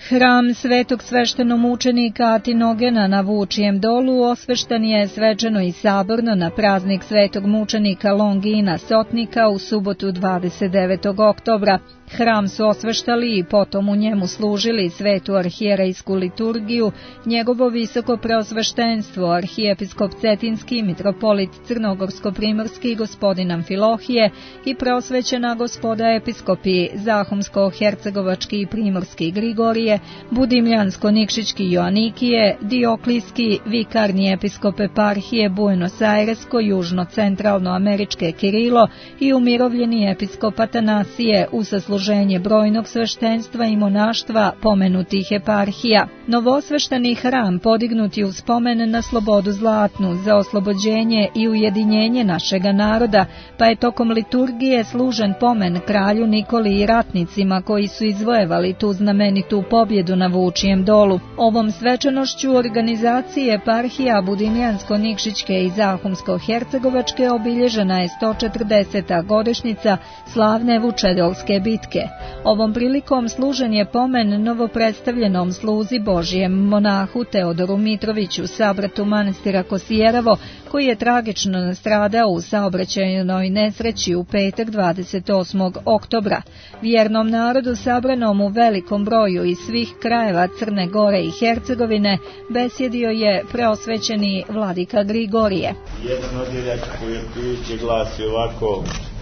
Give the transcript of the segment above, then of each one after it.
Hram svetog sveštenomučenika Atinogena na Vučijem dolu osvešten je svečano i saborno na praznik svetog mučenika Longina Sotnika u subotu 29. oktobra. Hram su osveštali i potom u njemu služili svetu arhijerejsku liturgiju, njegovo visoko preosveštenstvo, arhijepiskop Cetinski, mitropolit Crnogorsko-primorski gospodin Amfilohije i preosvećena gospoda episkopi Zahumsko-hercegovački i primorski Grigorije, Budimljansko-nikšićki Joanikije, Dioklijski, vikarni episkop eparhije Buenos Airesko, južno-centralno-američke Kirilo i umirovljeni episkop Atanasije u sasluženje brojnog sveštenstva i monaštva pomenutih eparhija. Novoosvešteni hram podignut je u spomen na slobodu zlatnu za oslobođenje i ujedinjenje našega naroda, pa je tokom liturgije služen pomen kralju Nikoli i ratnicima koji su izvojevali tu znamenitu pobjedu na Vučijem dolu. Ovom svečanošću organizacije eparhija Budimljansko-nikšićke i Zahumsko-hercegovačke obilježena je 140. godišnjica slavne Vučedolske bitke. Ovom prilikom služen je pomen novopredstavljenom sluzi Božijem monahu Teodoru Mitroviću, sabratu manastira Kosijerevo, koji je tragično nastradao u saobraćajnoj nesreći u petak 28. oktobra. Vjernom narodu sabranom u velikom broju iz svih krajeva Crne Gore i Hercegovine besjedio je preosvećeni vladika Grigorije. Jedan odjeljak koji otprilike glasi ovako: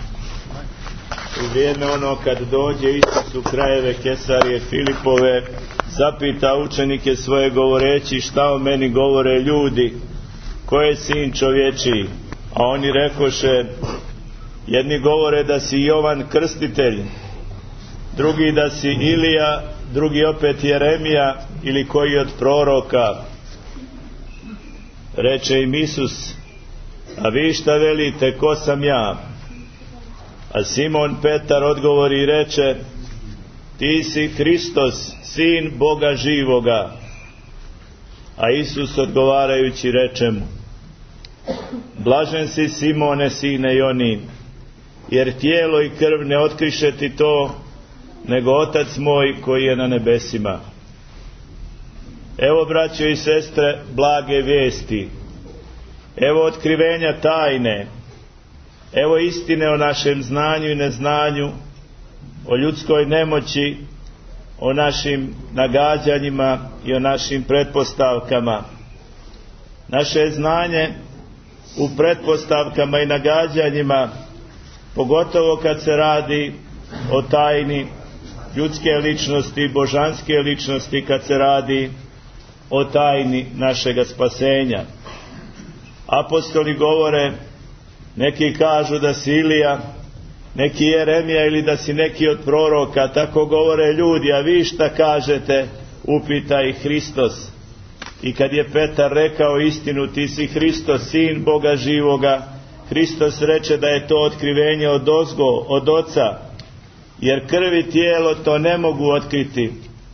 u vrijeme ono kad dođe Isus u krajeve Kesarije Filipove, zapita učenike svoje govoreći: šta o meni govore ljudi, ko je sin čovječiji? A oni rekoše: jedni govore da si Jovan Krstitelj, drugi da si Ilija, drugi opet Jeremija ili koji od proroka. Reče im Isus: a vi šta velite, ko sam ja? A Simon Petar odgovori i reče: ti si Hristos, sin Boga živoga. A Isus odgovarajući reče mu: blažen si Simone, sine Jonin, jer tijelo i krv ne otkriše ti to, nego Otac moj koji je na nebesima. Evo, braćo i sestre, blage vijesti. Evo otkrivenja tajne. Evo istine o našem znanju i neznanju, o ljudskoj nemoći, o našim nagađanjima i o našim pretpostavkama. Naše znanje u pretpostavkama i nagađanjima, pogotovo kad se radi o tajni ljudske ličnosti i božanske ličnosti, kad se radi o tajni našega spasenja. Apostoli govore, neki kažu da si Ilija, neki Jeremija ili da si neki od proroka, tako govore ljudi, a vi šta kažete, upita ih Hristos. I kad je Petar rekao istinu, ti si Hristos, sin Boga živoga, Hristos reče da je to otkrivenje odozgo, od Oca, jer krv i tijelo to ne mogu otkriti.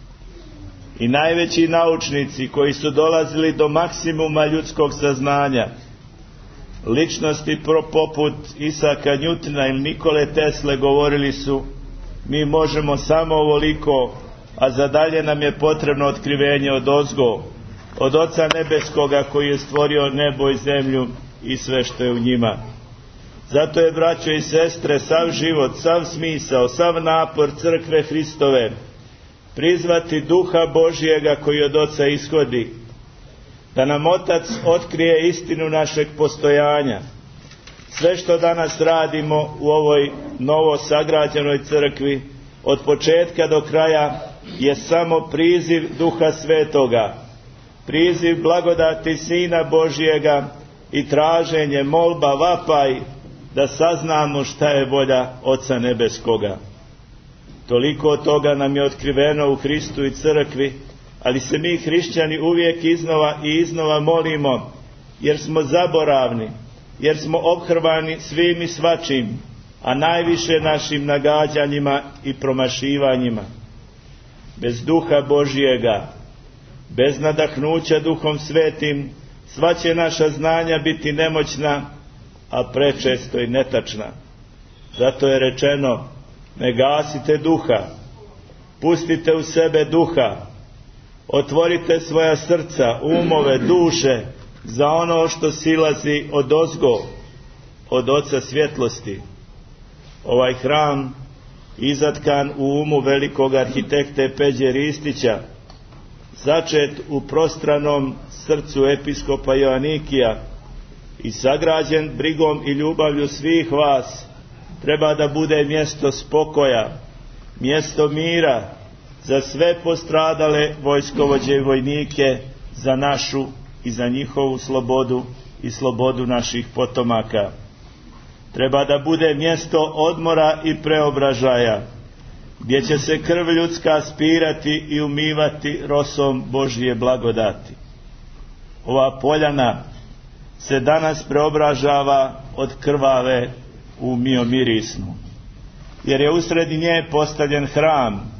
I najveći naučnici koji su dolazili do maksimuma ljudskog saznanja, ličnosti poput Isaka Njutona ili Nikole Tesle, govorili su: mi možemo samo ovoliko, a za dalje nam je potrebno otkrivenje odozgo, od Oca nebeskoga koji je stvorio nebo i zemlju i sve što je u njima. Zato je, braćo i sestre, sav život, sav smisao, sav napor crkve Hristove prizvati Duha Božijega koji od Oca ishodi, da nam Otac otkrije istinu našeg postojanja. Sve što danas radimo u ovoj novo sagrađenoj crkvi, od početka do kraja, je samo priziv Duha Svetoga, priziv blagodati Sina Božijega i traženje, molba, vapaj da saznamo šta je volja Oca nebeskoga. Toliko toga nam je otkriveno u Hristu i crkvi, ali se mi hrišćani uvijek iznova i iznova molimo, jer smo zaboravni, jer smo ophrvani svim i svačim, a najviše našim nagađanjima i promašivanjima. Bez Duha Božijega, bez nadahnuća Duhom Svetim, sva će naša znanja biti nemoćna, a prečesto i netačna. Zato je rečeno: ne gasite duha, pustite u sebe duha, Otvorite svoja srca, umove, duše za ono što silazi odozgo, od Oca svjetlosti. Ovaj hram, izatkan u umu velikog arhitekte Peđe Ristića, začet u prostranom srcu episkopa Joanikija i sagrađen brigom i ljubavlju svih vas, treba da bude mjesto spokoja, mjesto mira za sve postradale vojskovođe i vojnike, za našu i za njihovu slobodu i slobodu naših potomaka. Treba da bude mjesto odmora i preobražaja, gdje će se krv ljudska spirati i umivati rosom Božje blagodati. Ova poljana se danas preobražava od krvave u miomirisnu, jer je usred nje postavljen hram,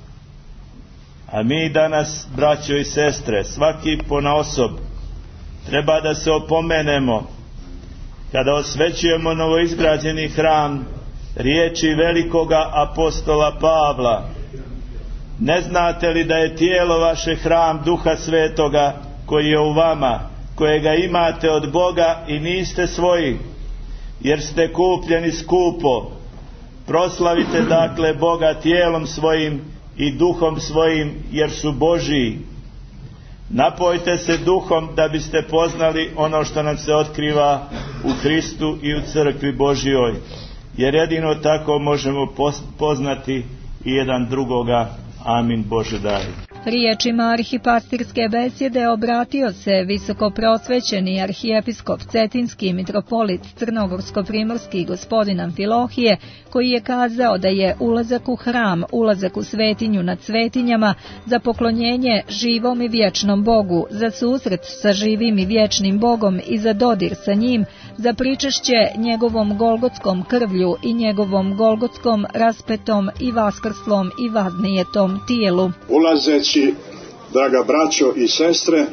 a mi danas, braćo i sestre, svaki ponaosob, treba da se opomenemo kada osvećujemo novoizgrađeni hram riječi velikoga apostola Pavla: ne znate li da je tijelo vaše hram Duha Svetoga koji je u vama, kojega imate od Boga i niste svoji, jer ste kupljeni skupo? Proslavite dakle Boga tijelom svojim i duhom svojim, jer su Božiji. Napojte se duhom da biste poznali ono što nam se otkriva u Hristu i u crkvi Božjoj, jer jedino tako možemo poznati i jedan drugoga. Amin. Bože daj. Riječima arhipastirske besjede obratio se visokoprosvećeni arhijepiskop Cetinski mitropolit Crnogorsko-primorski gospodin Amfilohije, koji je kazao da je ulazak u hram, ulazak u svetinju nad svetinjama, za poklonjenje živom i vječnom Bogu, za susret sa živim i vječnim Bogom i za dodir sa njim, za pričešće njegovom golgotskom krvlju i njegovom golgotskom raspetom i vaskrslom i vaznijetom tijelu. Ulazeći, draga braćo i sestre,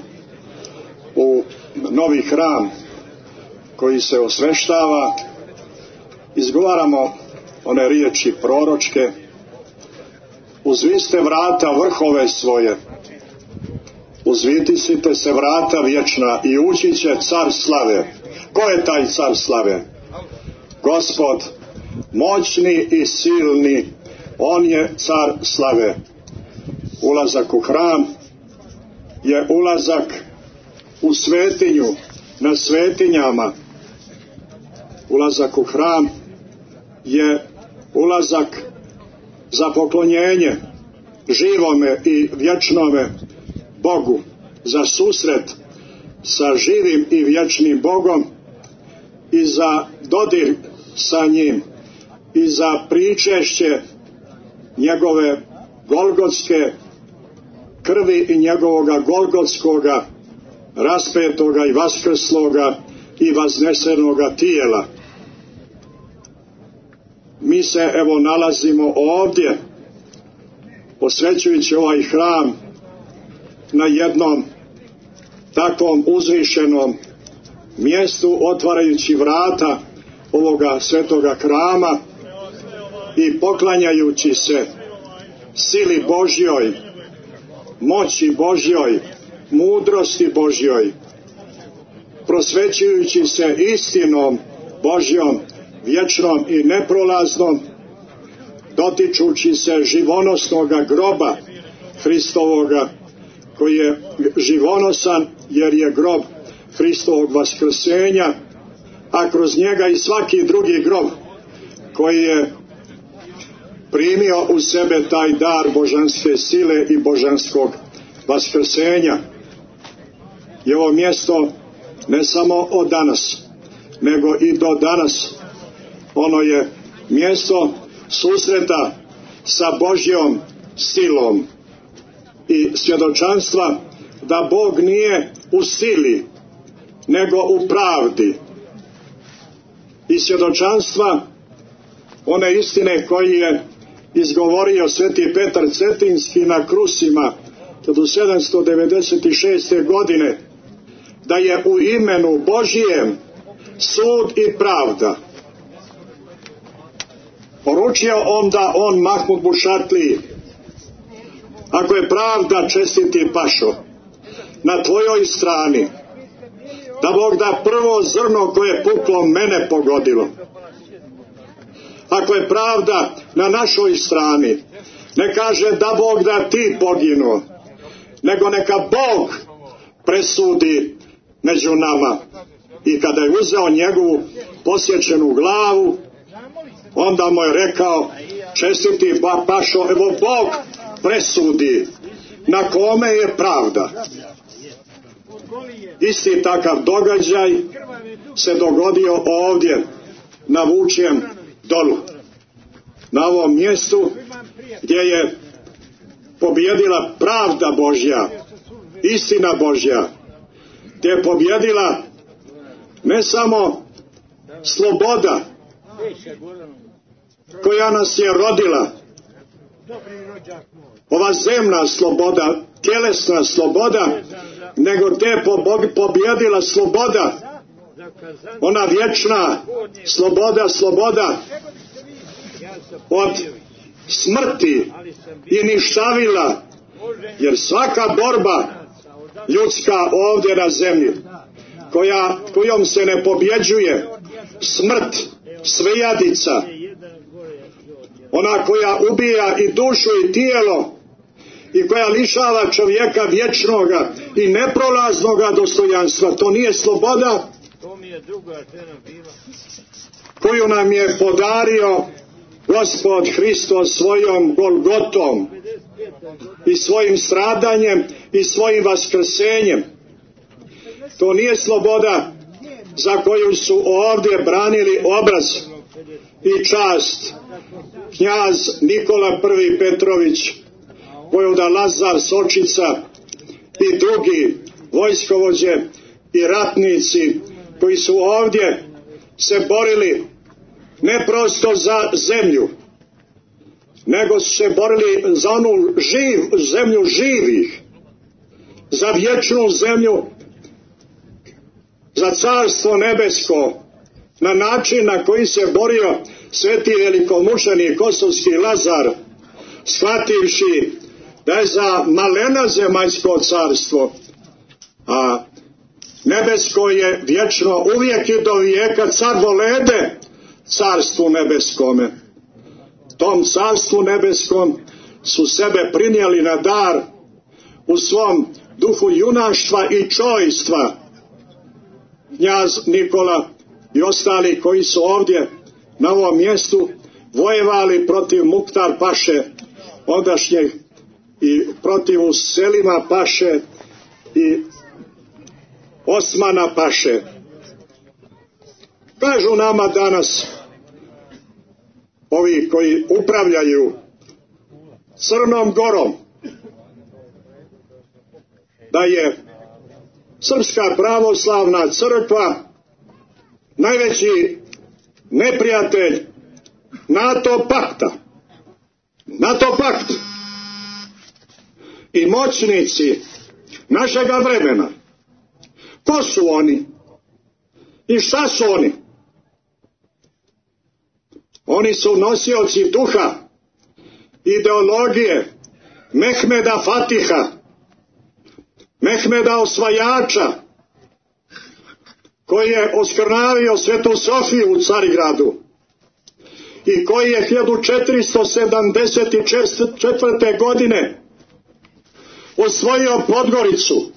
u novi hram koji se osveštava, izgovaramo one riječi proročke: uzvisite vrata vrhove svoje, uzvitisite se vrata vječna i ući će car slave. Ko je taj car slave? Gospod, moćni i silni, on je car slave. Ulazak u hram je ulazak u svetinju, na svetinjama. Ulazak u hram je ulazak za poklonjenje živome i vječnome Bogu, za susret sa živim i vječnim Bogom i za dodir sa njim i za pričešće njegove golgotske krvi i njegovoga golgotskoga raspetoga i vaskrsloga i vaznesenoga tijela. Mi se evo nalazimo ovdje, posvećujući ovaj hram na jednom takvom uzvišenom mjestu, otvarajući vrata ovoga svetoga hrama i poklanjajući se sili Božjoj, moći Božjoj, mudrosti Božjoj, prosvećujući se istinom Božjom, vječnom i neprolaznom, dotičući se živonosnoga groba Hristovoga, koji je živonosan jer je grob Hristovog vaskrsenja, a kroz njega i svaki drugi grob koji je primio u sebe taj dar božanske sile i božanskog vaskrsenja. I ovo mjesto ne samo od danas, nego i do danas, ono je mjesto susreta sa Božjom silom i svjedočanstva da Bog nije u sili, nego u pravdi, i svjedočanstva one istine koji je izgovorio sveti Petar Cetinski na Krusima 1796. godine, da je u imenu Božijem sud i pravda. Poručio onda on Mahmud Bušatliji: ako je pravda, čestiti pašo, na tvojoj strani. Da Bog da prvo zrno koje je puklo mene pogodilo. Ako je pravda na našoj strani, ne kaže da Bog da ti poginuo, nego neka Bog presudi među nama. I kada je uzeo njegovu posjećenu glavu, onda mu je rekao: čestiti pašo, evo Bog presudi na kome je pravda. Isti takav događaj se dogodio ovdje na Vučijem dolu, na ovom mjestu gdje je pobjedila pravda Božja, istina Božja, gdje je pobjedila ne samo sloboda koja nas je rodila, ova zemna sloboda, tjelesna sloboda, nego te je pobjedila sloboda, ona vječna sloboda od smrti i ništavila, jer svaka borba ljudska ovdje na zemlji, kojom se ne pobjeđuje smrt, svejadica, ona koja ubija i dušu i tijelo i koja lišava čovjeka vječnoga i neprolaznoga dostojanstva, to nije sloboda koju nam je podario Gospod Hristos svojom Golgotom i svojim stradanjem i svojim vaskrsenjem. To nije sloboda za koju su ovdje branili obraz i čast knjaz Nikola I. Petrović, vojvoda Lazar Sočica i drugi vojskovođe i ratnici koji su ovdje se borili ne prosto za zemlju, nego su se borili za onu zemlju živih, za vječnu zemlju, za carstvo nebesko, na način na koji se borio sveti velikomučenik kosovski Lazar, shvativši da je za malena zemaljsko carstvo, a nebesko je vječno uvijek i do vijeka, car volede carstvu nebeskome. Tom carstvu nebeskom su sebe prinijeli na dar u svom duhu junaštva i čojstva knjaz Nikola i ostali koji su ovdje na ovom mjestu vojevali protiv Muktar Paše ondašnjeg i protiv Selima Paše i Osmana Paše. Kažu nama danas ovi koji upravljaju Crnom Gorom da je Srpska pravoslavna crkva najveći neprijatelj NATO pakta. NATO pakt i moćnici našega vremena. Ko su oni? I šta su oni? Oni su nosioci duha, ideologije Mehmeda Fatiha, Mehmeda Osvajača, koji je oskrnavio Svetu Sofiju u Carigradu i koji je 1474. godine osvojio Podgoricu.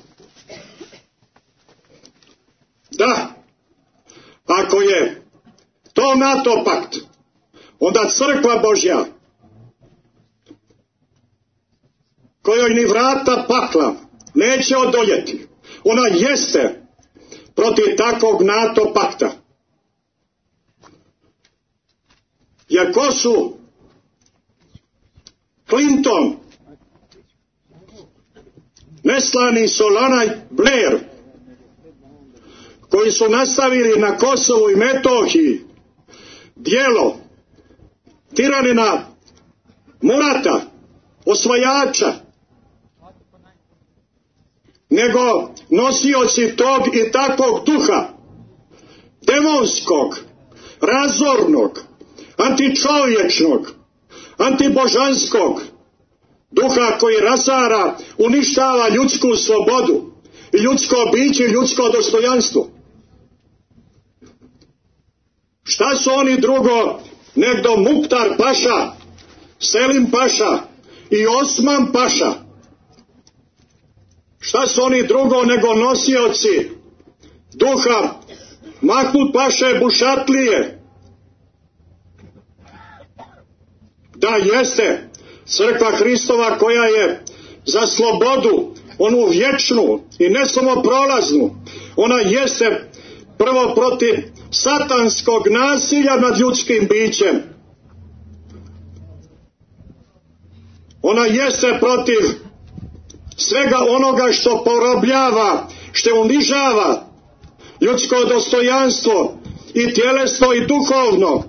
Da, ako je to NATO pakt, onda crkva Božja, kojoj ni vrata pakla neće odoljeti, ona jeste protiv takvog NATO pakta. Jer ko su Clinton, neslani Solana i Blair, koji su nastavili na Kosovu i Metohiji djelo tiranina Murata, osvajača, nego nosioci tog i takvog duha, demonskog, razornog, antičovječnog, antibožanskog, duha koji razara, uništava ljudsku slobodu ljudsko biće, ljudsko dostojanstvo. Šta su oni drugo nego Muktar Paša, Selim Paša i Osman Paša? Šta su oni drugo nego nosioci duha Mahmud Paše Bušatlije? Da, jeste crkva Hristova koja je za slobodu, onu vječnu i ne samo prolaznu. Ona jeste prvo protiv satanskog nasilja nad ljudskim bićem. Ona jeste protiv svega onoga što porobljava, što unižava ljudsko dostojanstvo i tjelesno i duhovno.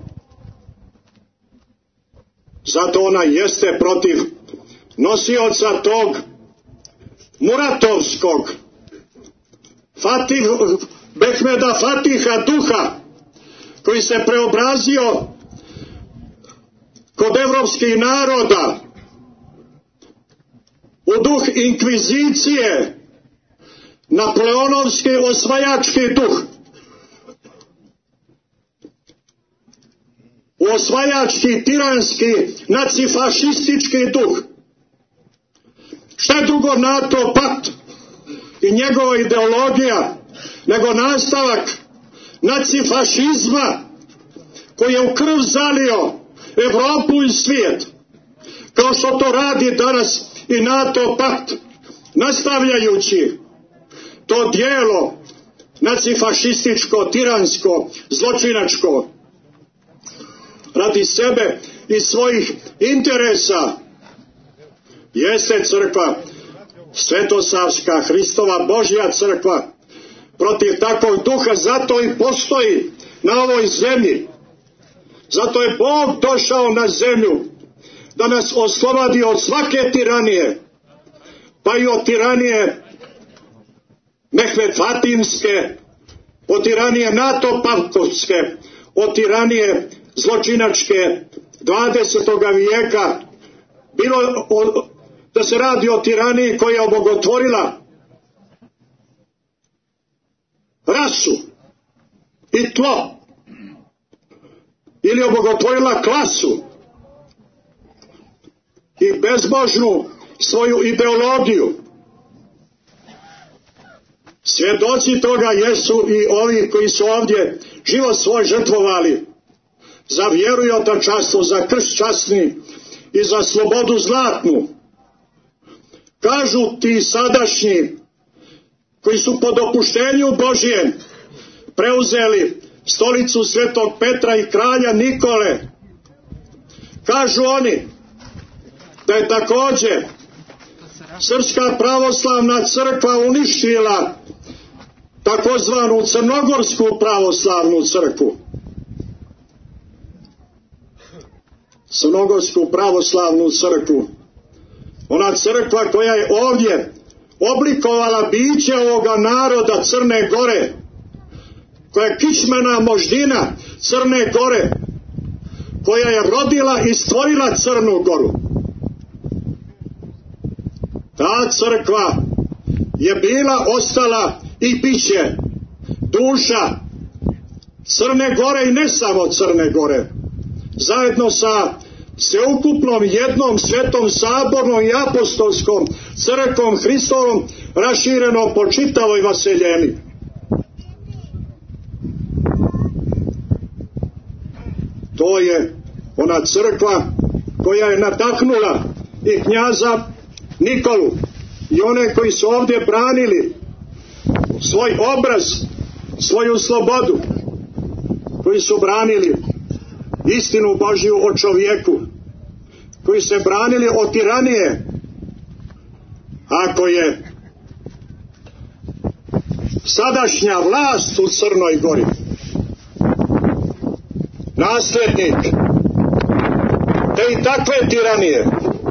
Zato ona jeste protiv nosioca tog muratovskog Behmeda Fatiha duha, koji se preobrazio kod evropskih naroda u duh inkvizicije, napoleonovski osvajački duh, u osvajački, tiranski, nacifašistički duh. Šta je drugo NATO pakt i njegova ideologija nego nastavak nacifašizma koji je u krv zalio Evropu i svijet, kao što to radi danas i NATO pakt, nastavljajući to dijelo nacifašističko, tiransko, zločinačko, radi sebe i svojih interesa. Jeste crkva Svetosavska, Hristova Božja crkva protiv takvog duha, zato i postoji na ovoj zemlji. Zato je Bog došao na zemlju da nas oslobodi od svake tiranije, pa i od tiranije Mehmed Fatimske, od tiranije NATO paktovske, od tiranije zločinačke 20. vijeka, bilo da se radi o tiraniji koja je obogotvorila rasu i tlo, ili obogotvorila klasu i bezbožnu svoju ideologiju. Svjedoci toga jesu i ovi koji su ovdje život svoj žrtvovali za vjeru i otačanstvo, za krst časni i za slobodu zlatnu. Kažu ti sadašnji koji su po dopuštenju Božjem preuzeli stolicu Svetog Petra i kralja Nikole, kažu oni da je također Srpska pravoslavna crkva uništila takozvanu Crnogorsku pravoslavnu crkvu. Crnogorsku pravoslavnu crkvu. Ona crkva koja je ovdje oblikovala biće ovoga naroda Crne Gore, koja je kičmena moždina Crne Gore, koja je rodila i stvorila Crnu Goru. Ta crkva je bila, ostala i biće duša Crne Gore i ne samo Crne Gore, zajedno sa sveukupnom jednom svetom sabornom i apostolskom crkvom Hristovom rašireno po čitavoj vaseljeni. To je ona crkva koja je nadahnula i knjaza Nikolu i one koji su ovdje branili svoj obraz, svoju slobodu, koji su branili istinu Božju o čovjeku, koji se branili od tiranije. Ako je sadašnja vlast u Crnoj Gori nasljednik te i takve tiranije,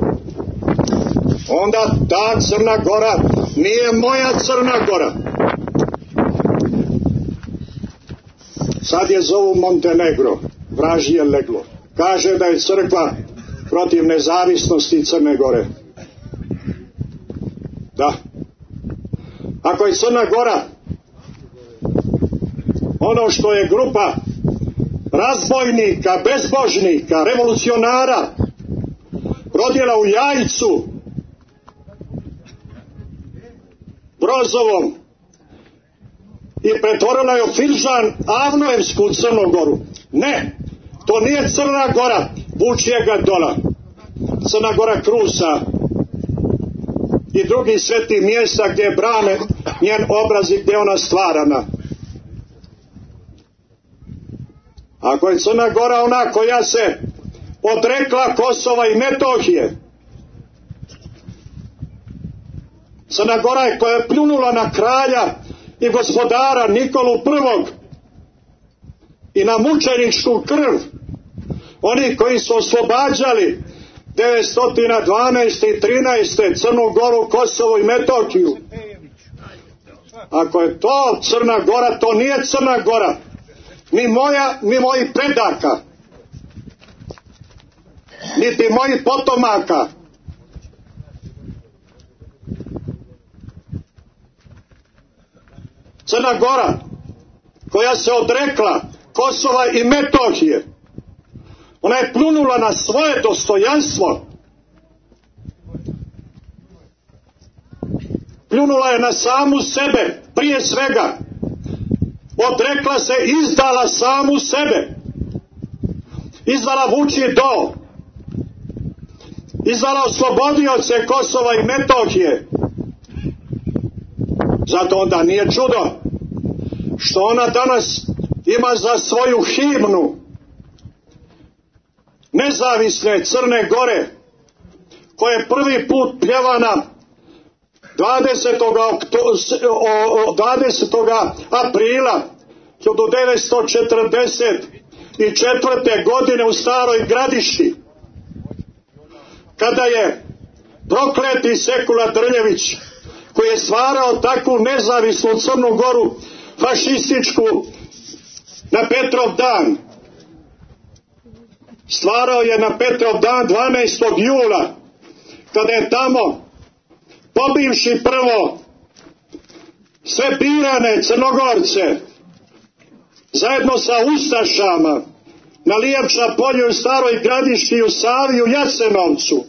onda ta Crna Gora nije moja Crna Gora. Sad je zovu Montenegro, vražije leglo. Kaže da je crkva protiv nezavisnosti Crne Gore. Da. Ako Ako je Crna Gora ono što je grupa razbojnika, bezbožnika, revolucionara rodila u Jajcu, Brozovom, i pretvorila je u Filžan Avnojevsku Crnu Goru. Ne, to nije Crna Gora Vučijega Dola, Crna Gora Krusa i drugih svetih mjesta gdje brane njen obraz i gdje ona stvarana. Ako je Crna Gora ona koja se odrekla Kosova i Metohije, Crna Gora je koja je pljunula na kralja i gospodara Nikolu I i na mučeničku krv oni koji su oslobađali 912. i 13. Crnu Goru, Kosovo i Metohiju. Ako je to Crna Gora, to nije Crna Gora ni mojih predaka, niti mojih potomaka. Crna Gora koja se odrekla Kosova i Metohije, ona je pljunula na svoje dostojanstvo, pljunula je na samu sebe, prije svega odrekla se, izdala samu sebe, izdala Vučji Dol, izdala oslobodioce Kosova i Metohije. Zato onda nije čudo što ona danas ima za svoju himnu nezavisne Crne Gore, koja je prvi put pjevana 20. aprila 1944. godine u Staroj Gradiški, kada je prokleti Sekula Drljević, koji je stvarao takvu nezavisnu Crnu Goru, fašističku, na Petrov dan. Stvarao je na Petrov dan 12. jula, kada je tamo, pobivši prvo sve birane Crnogorce, zajedno sa ustašama, na Lijevča polju, u Staroj Gradiški, u Savi, u Jasenovcu,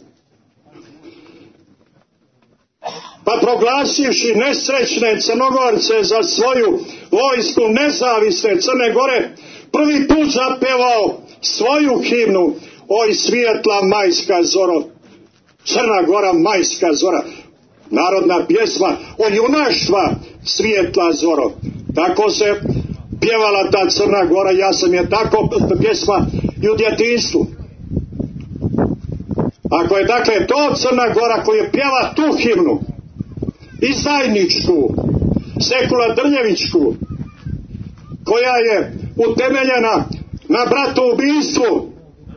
pa proglasivši nesrećne Crnogorce za svoju vojsku nezavisne Crne Gore, prvi put zapevao svoju himnu Oj svijetla majska zoro, Crna Gora majska zora, narodna pjesma o junaštva svijetla zoro. Tako se pjevala ta Crna Gora, ja sam je tako pjesma i u djetinjstvu. Ako je dakle to Crna Gora koja pjeva tu himnu, izdajničku, Sekula Drljevićku, koja je utemeljena na bratoubistvu,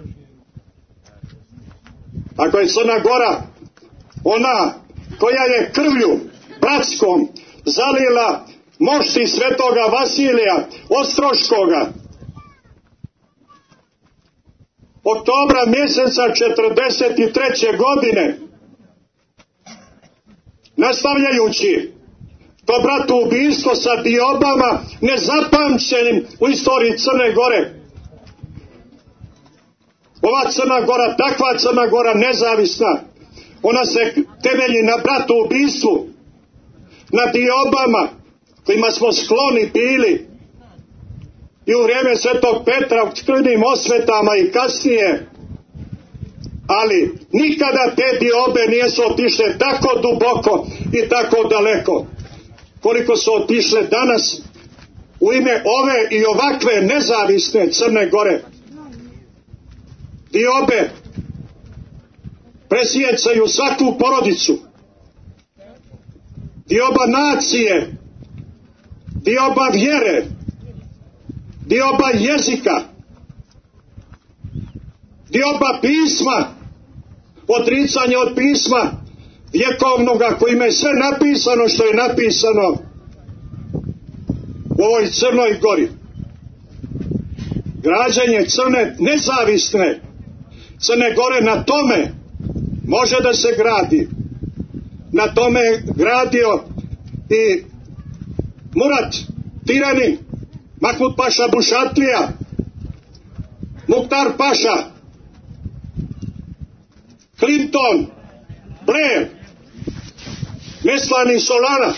ako je Crna Gora ona koja je krvlju bratskom zalila mošti svetoga Vasilija Ostroškoga oktobra mjeseca 1943. godine, nastavljajući to bratoubistvo sa diobama nezapamćenim u istoriji Crne Gore. Ova Crna Gora, takva Crna Gora nezavisna, ona se temelji na bratoubistvu, na diobama kojima smo skloni bili i u vrijeme Svetog Petra u krvnim osvetama i kasnije, ali nikada te diobe nisu otišle tako duboko i tako daleko koliko su otišle danas u ime ove i ovakve nezavisne Crne Gore. Diobe presijecaju svaku porodicu, dioba nacije, dioba vjere, dioba jezika, dioba pisma, odricanje od pisma vjekovnoga kojima je sve napisano što je napisano u ovoj Crnoj Gori. Građenje Crne, nezavisne Crne Gore, na tome može da se gradi. Na tome je gradio i Murat Tiranin, Mahmud Paša Bušatlija, Muktar Paša, Clinton, Blair, Neslani Solana.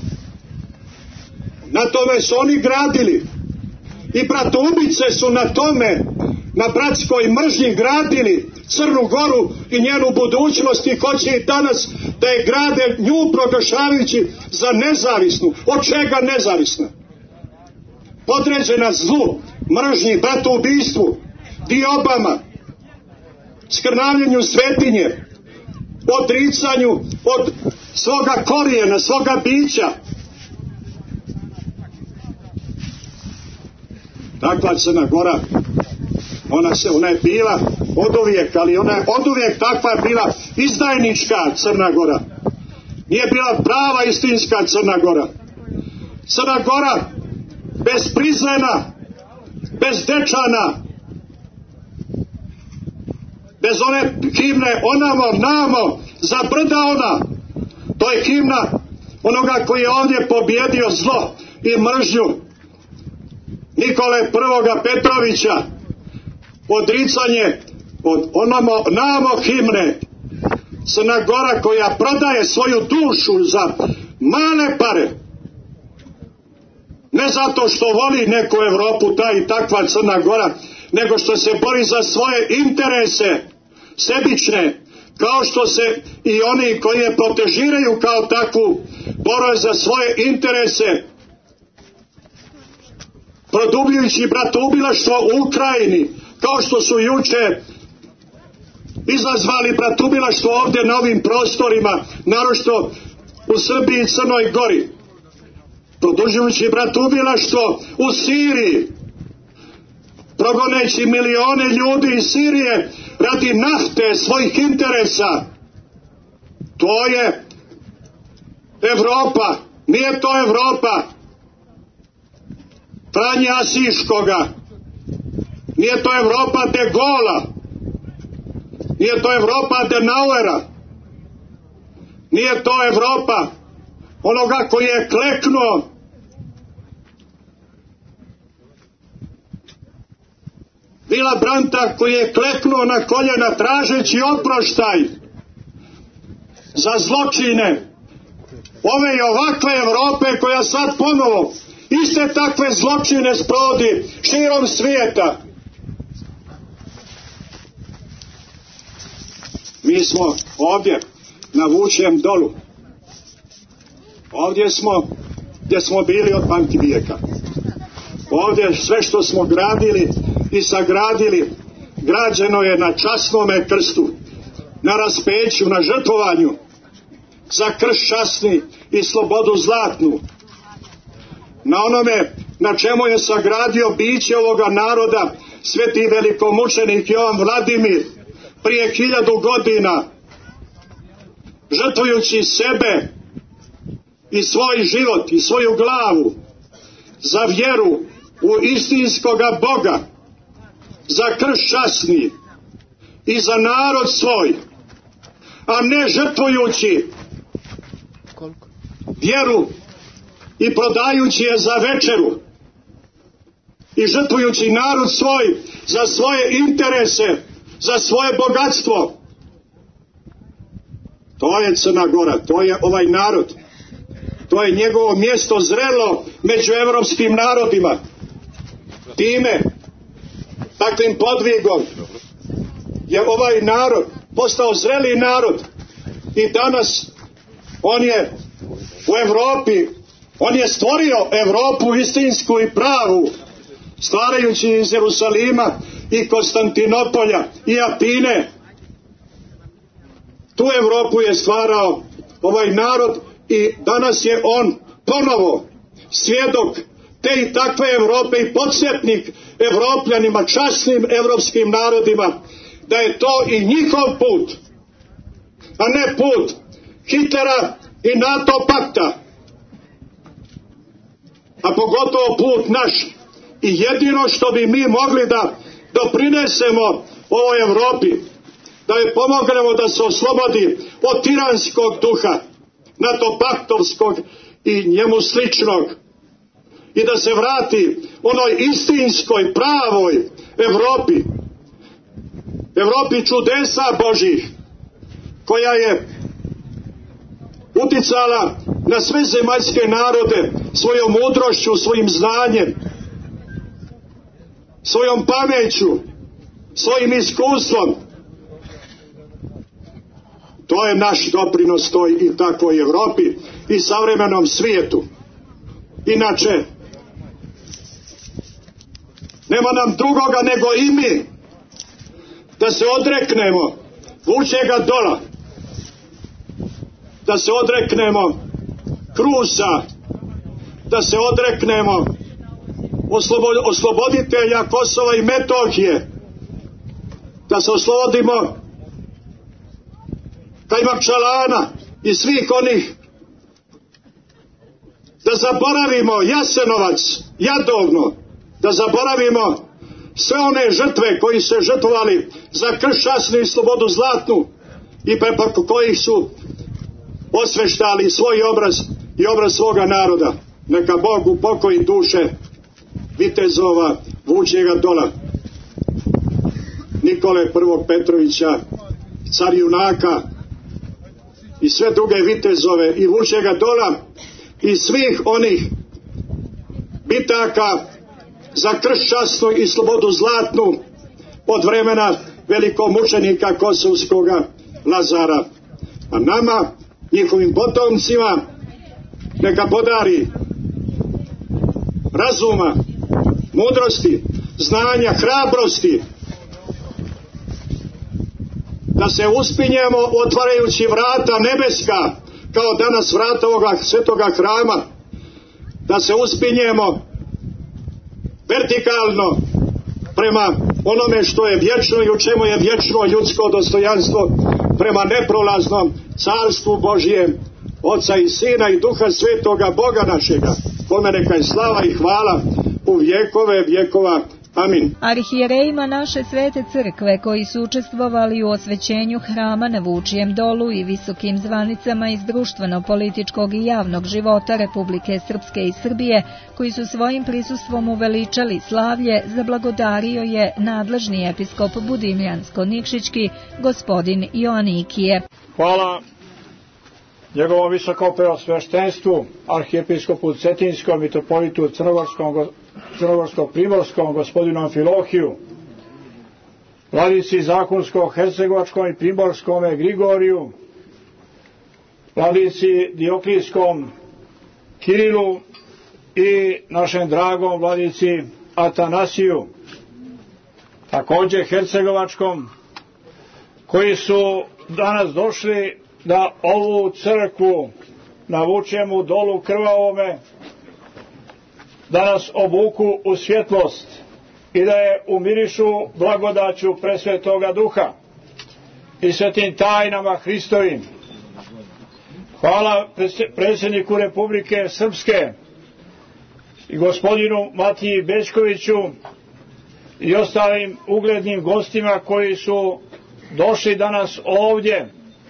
Na tome su oni gradili. I bratoubice su na tome, na bratskoj mržnji gradili Crnu Goru i njenu budućnost i hoće i danas da je grade nju proglašavajući za nezavisnu. Od čega nezavisna? Podređena zlu, mržnji, bratoubistvu, diobama, skrnavljenju svetinje, odricanju od svoga korijena, svoga bića. Takva Crna Gora, ona je bila oduvijek, ali ona je oduvijek takva bila izdajnička Crna Gora. Nije bila prava istinska Crna Gora. Crna Gora bez Prizrena, bez Dečana, bez one himne onamo, namo, za brda ona. To je himna onoga koji je ovdje pobjedio zlo i mržnju. Nikole I. Petrovića, odricanje od onamo, namo himne. Crna Gora koja prodaje svoju dušu za male pare. Ne zato što voli neku Evropu, ta i takva Crna Gora, nego što se bori za svoje interese sebične, kao što se i oni koji je protežiraju kao takvu bore za svoje interese, produbljujući bratoubilaštvo u Ukrajini, kao što su juče izazvali bratoubilaštvo ovdje na ovim prostorima, naročito u Srbiji i Crnoj Gori, produžujući bratoubilaštvo u Siriji, progoneći milione ljudi iz Sirije radi nafte svojih interesa. To je Evropa, nije to Evropa Franje Asiškoga, nije to Evropa de Gola, nije to Evropa de Nauera, nije to Evropa onoga koji je kleknuo Vila Branta, koji je kleknuo na koljena tražeći oproštaj za zločine ove i ovakve Evrope koja sad ponovo iste takve zločine sprovodi širom svijeta. Mi smo ovdje na Vučijem dolu. Ovdje smo gdje smo bili od pamtivijeka. Ovdje sve što smo gradili i sagradili, građeno je na časnome krstu, na raspeću, na žrtvovanju za krst časni i slobodu zlatnu, na onome na čemu je sagradio biće ovoga naroda sveti velikomučenik Jovan Vladimir prije 1000 godina, žrtvujući sebe i svoj život i svoju glavu za vjeru u istinskoga Boga, za krst časni i za narod svoj, a ne žrtvujući vjeru i prodajući je za večeru i žrtvujući narod svoj za svoje interese, za svoje bogatstvo. To je Crna Gora, to je ovaj narod, to je njegovo mjesto zrelo među evropskim narodima. Time, takvim podvigom je ovaj narod postao zreli narod i danas on je u Evropi, on je stvorio Evropu istinsku i pravu, stvarajući iz Jerusalima i Konstantinopolja i Atine. Tu Evropu je stvarao ovaj narod i danas je on ponovo svjedok te i takve Evrope i podsjetnik Evropljanima, časnim evropskim narodima, da je to i njihov put, a ne put Hitlera i NATO pakta, a pogotovo put naš. I jedino što bi mi mogli da doprinesemo ovoj Evropi, da je pomognemo da se oslobodi od tiranskog duha, NATO paktovskog i njemu sličnog, i da se vrati onoj istinskoj, pravoj Evropi. Evropi čudesa Božih, koja je uticala na sve zemaljske narode svojom mudrošću, svojim znanjem, svojom pameću, svojim iskustvom. To je naš doprinos toj i takvoj Evropi i savremenom svijetu. Inače, nema nam drugoga nego i mi da se odreknemo vučega dola, da se odreknemo Krusa, da se odreknemo osloboditelja Kosova i Metohije, da se oslobodimo Kajmakčalana i svih onih, da zaboravimo Jasenovac, Jadovno, da zaboravimo sve one žrtve koji se žrtvovali za krst časnu i slobodu zlatnu i preko kojih su osveštali svoj obraz i obraz svoga naroda. Neka Bog upokoji duše vitezova vučjega dola, Nikole I. Petrovića, car junaka i sve druge vitezove i vučjega dola i svih onih bitaka za krst časnu i slobodu zlatnu od vremena velikomučenika kosovskoga Lazara. A nama, njihovim potomcima, neka podari razuma, mudrosti, znanja, hrabrosti, da se uspinjemo otvarajući vrata nebeska, kao danas vrata ovoga svetoga hrama, da se uspinjemo vertikalno prema onome što je vječno i u čemu je vječno ljudsko dostojanstvo, prema neprolaznom carstvu Božijem, Oca i Sina i Duha Svetoga, Boga našega, kome neka je slava i hvala u vjekove vjekova. Amin. Arhijerejima naše svete crkve koji su učestvovali u osvećenju hrama na Vučijem dolu i visokim zvanicama iz društveno-političkog i javnog života Republike Srpske i Srbije, koji su svojim prisustvom uveličali slavlje, zablagodario je nadležni episkop Budimljansko-Nikšićki, gospodin Joanikije. Hvala njegovom visokopreosveštenstvu, arhijepiskopu Cetinskom, mitropolitu Crnogorsko-Primorskom, gospodinu Amfilohiju, vladici Zakonsko-Hercegovačkom i Primorskome Grigoriju, vladici Dioklijskom Kirilu i našem dragom vladici Atanasiju, također Hercegovačkom, koji su danas došli da ovu crkvu na Vučjemu dolu krvavome da nas obuku u svjetlost i da je umirišu blagodaću presvetoga duha i svetim tajnama Hristovim. Hvala predsjedniku Republike Srpske i gospodinu Matiji Bećkoviću i ostalim uglednim gostima koji su došli danas ovdje.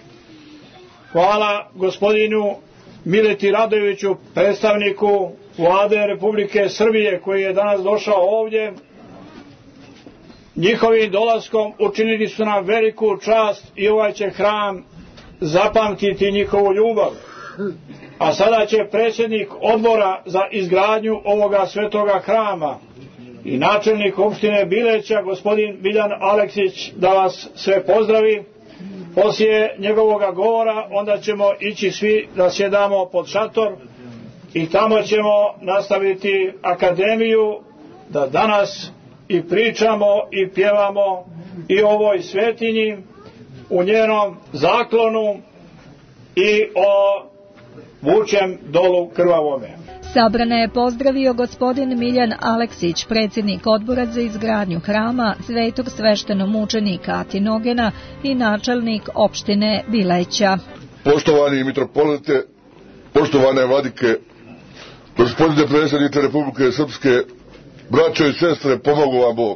Hvala gospodinu Mileti Radojeviću, predstavniku Vlade Republike Srbije, koji je danas došao ovdje. Njihovim dolaskom učinili su nam veliku čast i ovaj će hram zapamtiti njihovu ljubav. A sada će predsjednik odbora za izgradnju ovoga svetoga hrama i načelnik opštine Bileća, gospodin Miljan Aleksić, da vas sve pozdravi. Poslije njegovoga govora onda ćemo ići svi da sjedamo pod šator i tamo ćemo nastaviti akademiju, da danas i pričamo i pjevamo i o ovoj svetinji, u njenom zaklonu i o Vučjem dolu krvavome. Sabrane je pozdravio gospodin Miljan Aleksić, predsjednik odbora za izgradnju hrama svetog sveštenomučenika Atinogena i načelnik opštine Bileća. Poštovani mitropolite, poštovane vladike, gospodine predsjedniče Republike Srpske, braćo i sestre, pomogu vam Bog.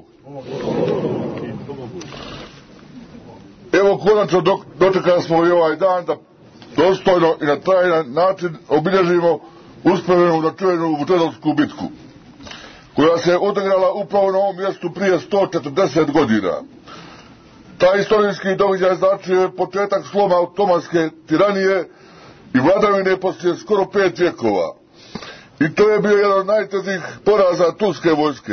Evo, konačno dočekali smo i ovaj dan da dostojno i na trajan način obilježimo uspomenu na čuvenu Vučedolsku bitku. koja se odigrala upravo na ovom mjestu prije 140 godina. Taj istorijski događaj značio je početak sloma otomanske tiranije i vladavine poslije skoro 5 vjekova. I to je bio jedan od najtežih poraza turske vojske.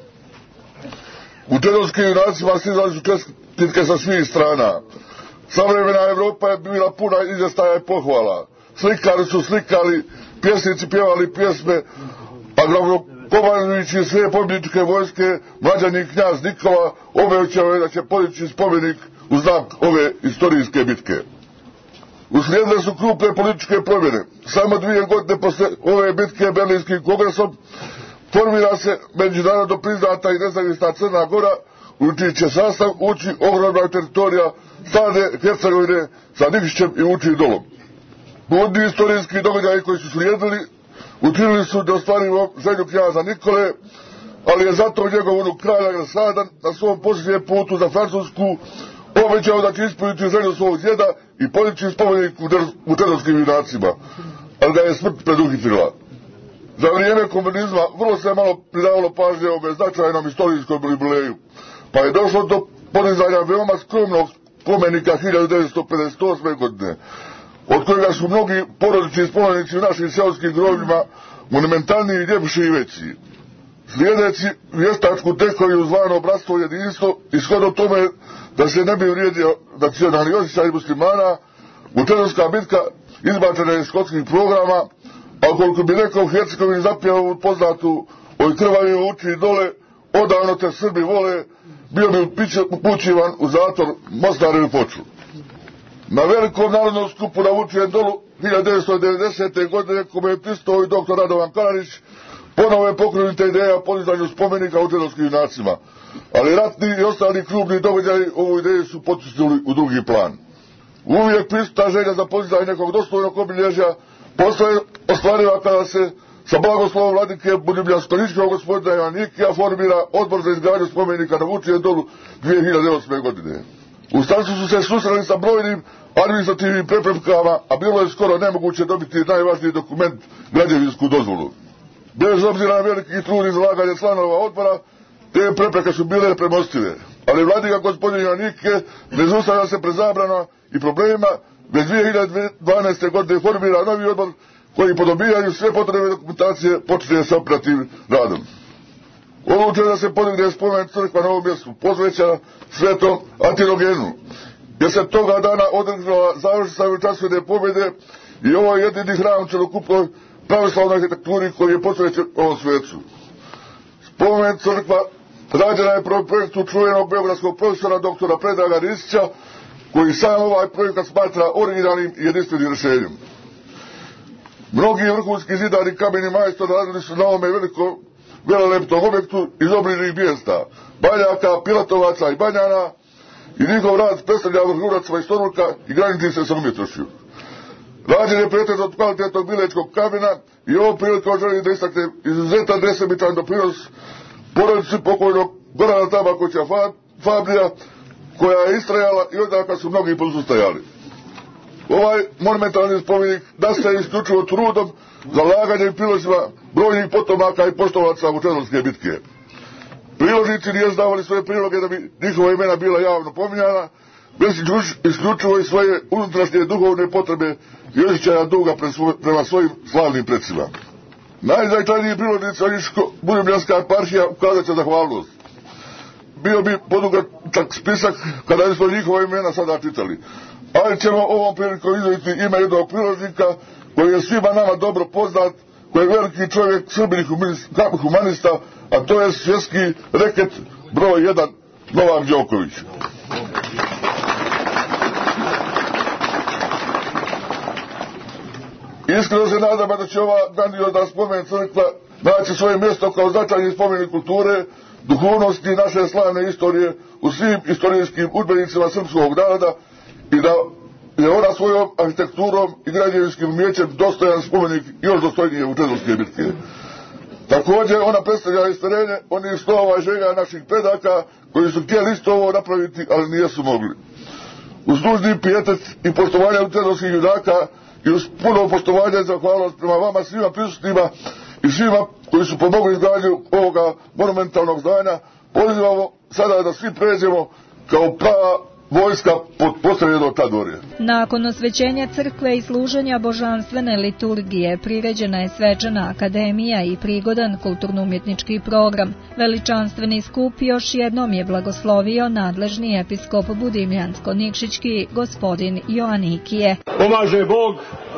U Čedonskim junacima stizali su čestitke sa svih strana. Savremena Evropa je bila puna izvještaja i pohvala. Slikari su slikali, pjesnici pjevali pjesme, a glavnokomandujući sve pobjedničke vojske, mlađani knjaz Nikola obećao je da će podići spomenik u znak ove istorijske bitke. Uslijedile su krupne političke promjene. Samo 2 godine posle ove bitke Berlinskim kongresom formira se međunarodno priznata i nezavisna Crna Gora, u čiji će sastav ući ogromna teritorija stare Hercegovine sa Nikšićem i Vučim Dolom. Budni istorijski događaji koji su slijedili učinili su da ostvarimo želju knjaza Nikole, ali je zato njegov unuk kralj Agresadan na svom posljednjem putu za Francusku obećao da će ispuniti želju svog djeda i podići spomenik u Čedonskim junacima, ali ga je smrt preduhitrila. Za vrijeme komunizma vrlo se malo pridavalo pažnje ovome značajnom istorijskom jubileju, pa je došlo do podizanja veoma skromnog spomenika 1958. godine, od kojega su mnogi porodični spomenici u našim seoskim grobljima monumentalniji i ljepši i veći. Slijedeći vještačku tekovinu zvano bratstvo i jedinstvo, ishodno tome da se ne bi uvrijedio nacionalni osjećaj muslimana, u Čedonska bitka izbačena je iz školskih programa, a koliko bi rekao Hercegovini zapjevao poznatu oj krvavi uči dole, odavno te Srbi vole, bio bi upućivan u zatvor Mostar ili Foču. Na velikom narodnom skupu na Vučijem Dolu 1990. godine, kome je pristao i doktor Radovan Kalanić, ponovo je pokrenuta ideja o podizanju spomenika u Čedonskim junacima, ali ratni i ostali krupni događaji ovu ideju su potisnuli u drugi plan. Uvijek prisutna želja za podizanje nekog dostojnog obilježja postaje ostvariva kada se sa blagoslovom vladike Budimljansko-Niškog gospodina Joannikija formira odbor za izgradnju spomenika na Vučijem Dolu 2008. godine. U startu su se susreli sa brojnim administrativnim preprekama, a bilo je skoro nemoguće dobiti najvažniji dokument, građevinsku dozvolu. Bez obzira na veliki trud i zalaganje članova odbora, te prepreke su bile premostive, ali vladika gospodin Joannike ne zaustavlja se pred zabranama i problemima, već 2012. godine formira novi odbor koji po dobijanju sve potrebne dokumentacije počne sa operativnim radom. Odlučeno da se podigne spomen crkva na ovom mjestu, posvećena svetom Atinogenu, jer se toga dana održala završna veličanstvene pobjede i ovo je jedini hram celokupnoj pravoslavnoj arhitekturi koji je posvećen ovom svecu. Spomen crkva rađena je prvo projektu čuvenog beogradskog profesora doktora Predraga Ristića, koji sam ovaj projekat smatra originalnim i jedinstvenim rješenjem. Mnogi vrhunski zidari kameni majstori radili su na ovome velikom velelepnom objektu iz obližnjih mjesta, Banjaka, Pilatovaca i Banjana, i njihov rad predstavlja vrhunac majstorluka i graniči se sa umjetnošću. Rađen je pretež od kvalitetnog bilečkog kamena i ovom prilikom želim da istaknem izuzetan nesebičan doprinos porodici pokojnog Gorana Tabakovića Fabrija, koja je istrajala i onda kad su mnogi posustajali. Ovaj monumentalni spomenik nastaje isključivo trudom, zalaganjem i prilozima brojnih potomaka i poštovaca u Čedonske bitke. Priložnici nije izdavali svoje priloge da bi njihova imena bila javno pominjana, već isključivo i svoje unutrašnje duhovne potrebe i osjećaja duga prema svojim slavnim predsima. Najznačajniji priložnici Budimljanska eparhija ukazat će zahvalnost. Bio bi podugačak spisak kada bismo njihova imena sada čitali, ali ćemo ovom prilikom izdvojiti ime jednog priložnika koji je svima nama dobro poznat, koji je veliki čovjek, srbini humanista, a to je svjetski reket broj 1 Novak Đoković. Iskreno se nadam da će ova grandiozna spomen crkva naći svoje mjesto kao značajni spomenik kulture, duhovnosti naše slavne istorije u svim istorijskim udžbenicima srpskog naroda i da je ona svojom arhitekturom i građevinskim umjećem dostojan spomenik još dostojnije u Čedonske bitke. Također ona predstavlja istorenje onih snova i želja naših predaka koji su htjeli isto ovo napraviti, ali nijesu mogli. Uz dužni pijetet i poštovanje Čedonskih junaka i uz puno poštovanje i zahvalnost prema vama svima prisutnima, i svima koji su pomogli izgradnju ovoga monumentalnog zdanja, pozivamo sada da svi pređemo kao prava vojska pod posredno Tadorije. Nakon osvećenja crkve i služenja božanstvene liturgije priređena je svečana akademija i prigodan kulturno-umjetnički program. Veličanstveni skup još jednom je blagoslovio nadležni episkop Budimljansko-Nikšićki gospodin Joanikije. Pomaže Bog,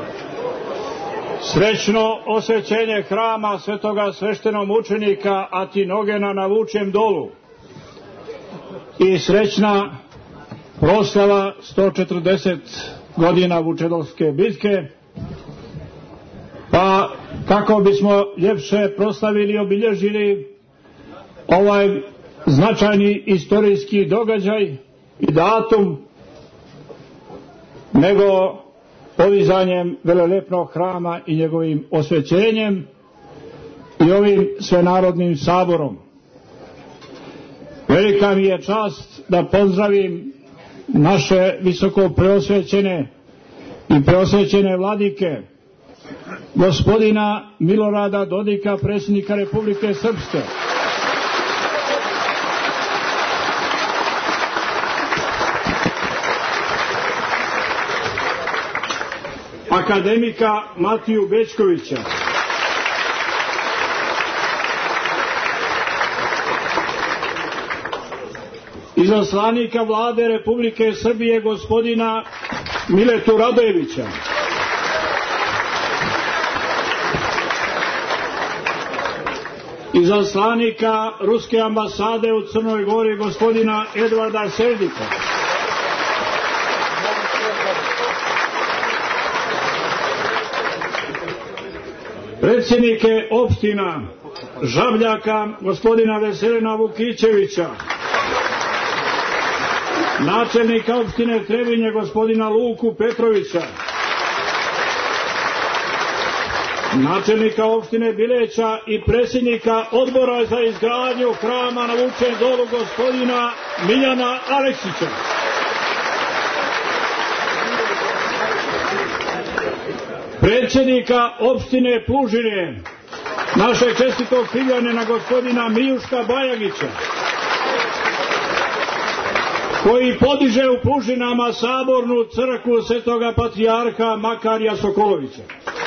srećno osvećenje hrama svetoga sveštenomučenika Atinogena na Vučjem dolu i srećna proslava 140 godina Vučedolske bitke, pa kako bismo ljepše proslavili i obilježili ovaj značajni istorijski događaj i datum, nego podizanjem velelepnog hrama i njegovim osvećenjem i ovim svenarodnim saborom. Velika mi je čast da pozdravim naše visoko preosvećene i preosvećene vladike, gospodina Milorada Dodika, predsjednika Republike Srpske, akademika Matiju Bećkovića, izaslanika vlade Republike Srbije gospodina Miletu Radojevića, izaslanika Ruske ambasade u Crnoj Gori gospodina Edvarda Serdika, predsjednike opština Žabljaka gospodina Veselina Vukićevića, načelnika opštine Trebinje gospodina Luku Petrovića, načelnika opštine Bileća i predsjednika odbora za izgradnju hrama na Vučjem dolu gospodina Miljana Aleksića, predsjednika opštine Plužine, našeg čestitog Hriljanina gospodina Mijuška Bajagića, koji podiže u Plužinama sabornu crkvu svetoga patrijarha Makarija Sokolovića,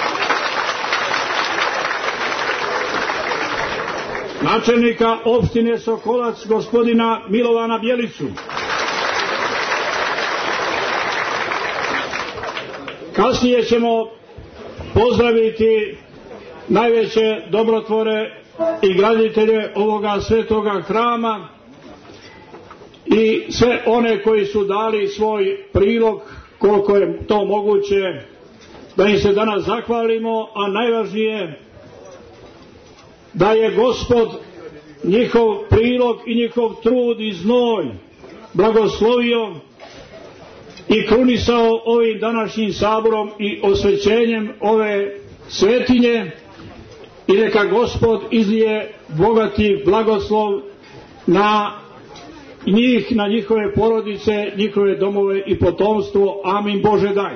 načelnika opštine Sokolac gospodina Milovana Bjelicu, kasnije ćemo pozdraviti najveće dobrotvore i graditelje ovoga svetoga hrama i sve one koji su dali svoj prilog koliko je to moguće da im se danas zahvalimo, a najvažnije da je Gospod njihov prilog i njihov trud i znoj blagoslovio i krunisao ovim današnjim saborom i osvećenjem ove svetinje, i neka Gospod izlije bogati blagoslov na njih, na njihove porodice, njihove domove i potomstvo. Amin Bože daj.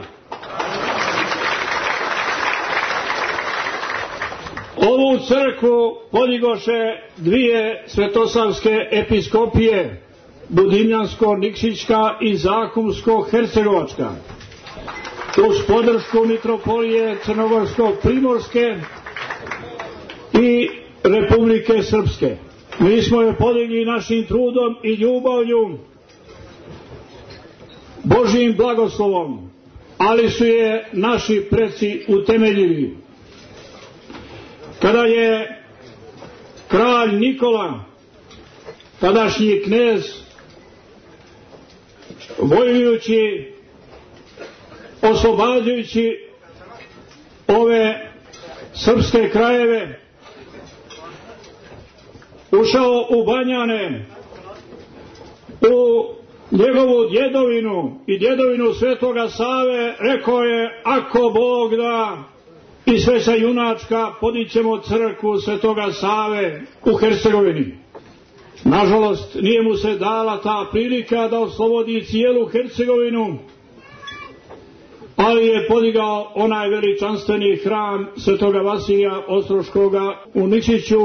Ovu crkvu podigoše dvije svetosavske episkopije, Budimljansko-Nikšićka i Zakumsko-Hercegovačka, uz podršku mitropolije Crnogorsko-Primorske i Republike Srpske. Mi smo je podigli našim trudom i ljubavlju, Božjim blagoslovom, ali su je naši preci utemeljili. Kada je kralj Nikola, tadašnji knez, vojujući, oslobađajući ove srpske krajeve, ušao u Banjane, u njegovu djedovinu i djedovinu Svetoga Save, rekao je: ako Bog da, i Svesa Junačka podićemo crkvu Svetoga Save u Hercegovini. Nažalost, nije mu se dala ta prilika da oslobodi cijelu Hercegovinu, ali je podigao onaj veličanstveni hram Svetoga Vasilija Ostroškoga u Nikšiću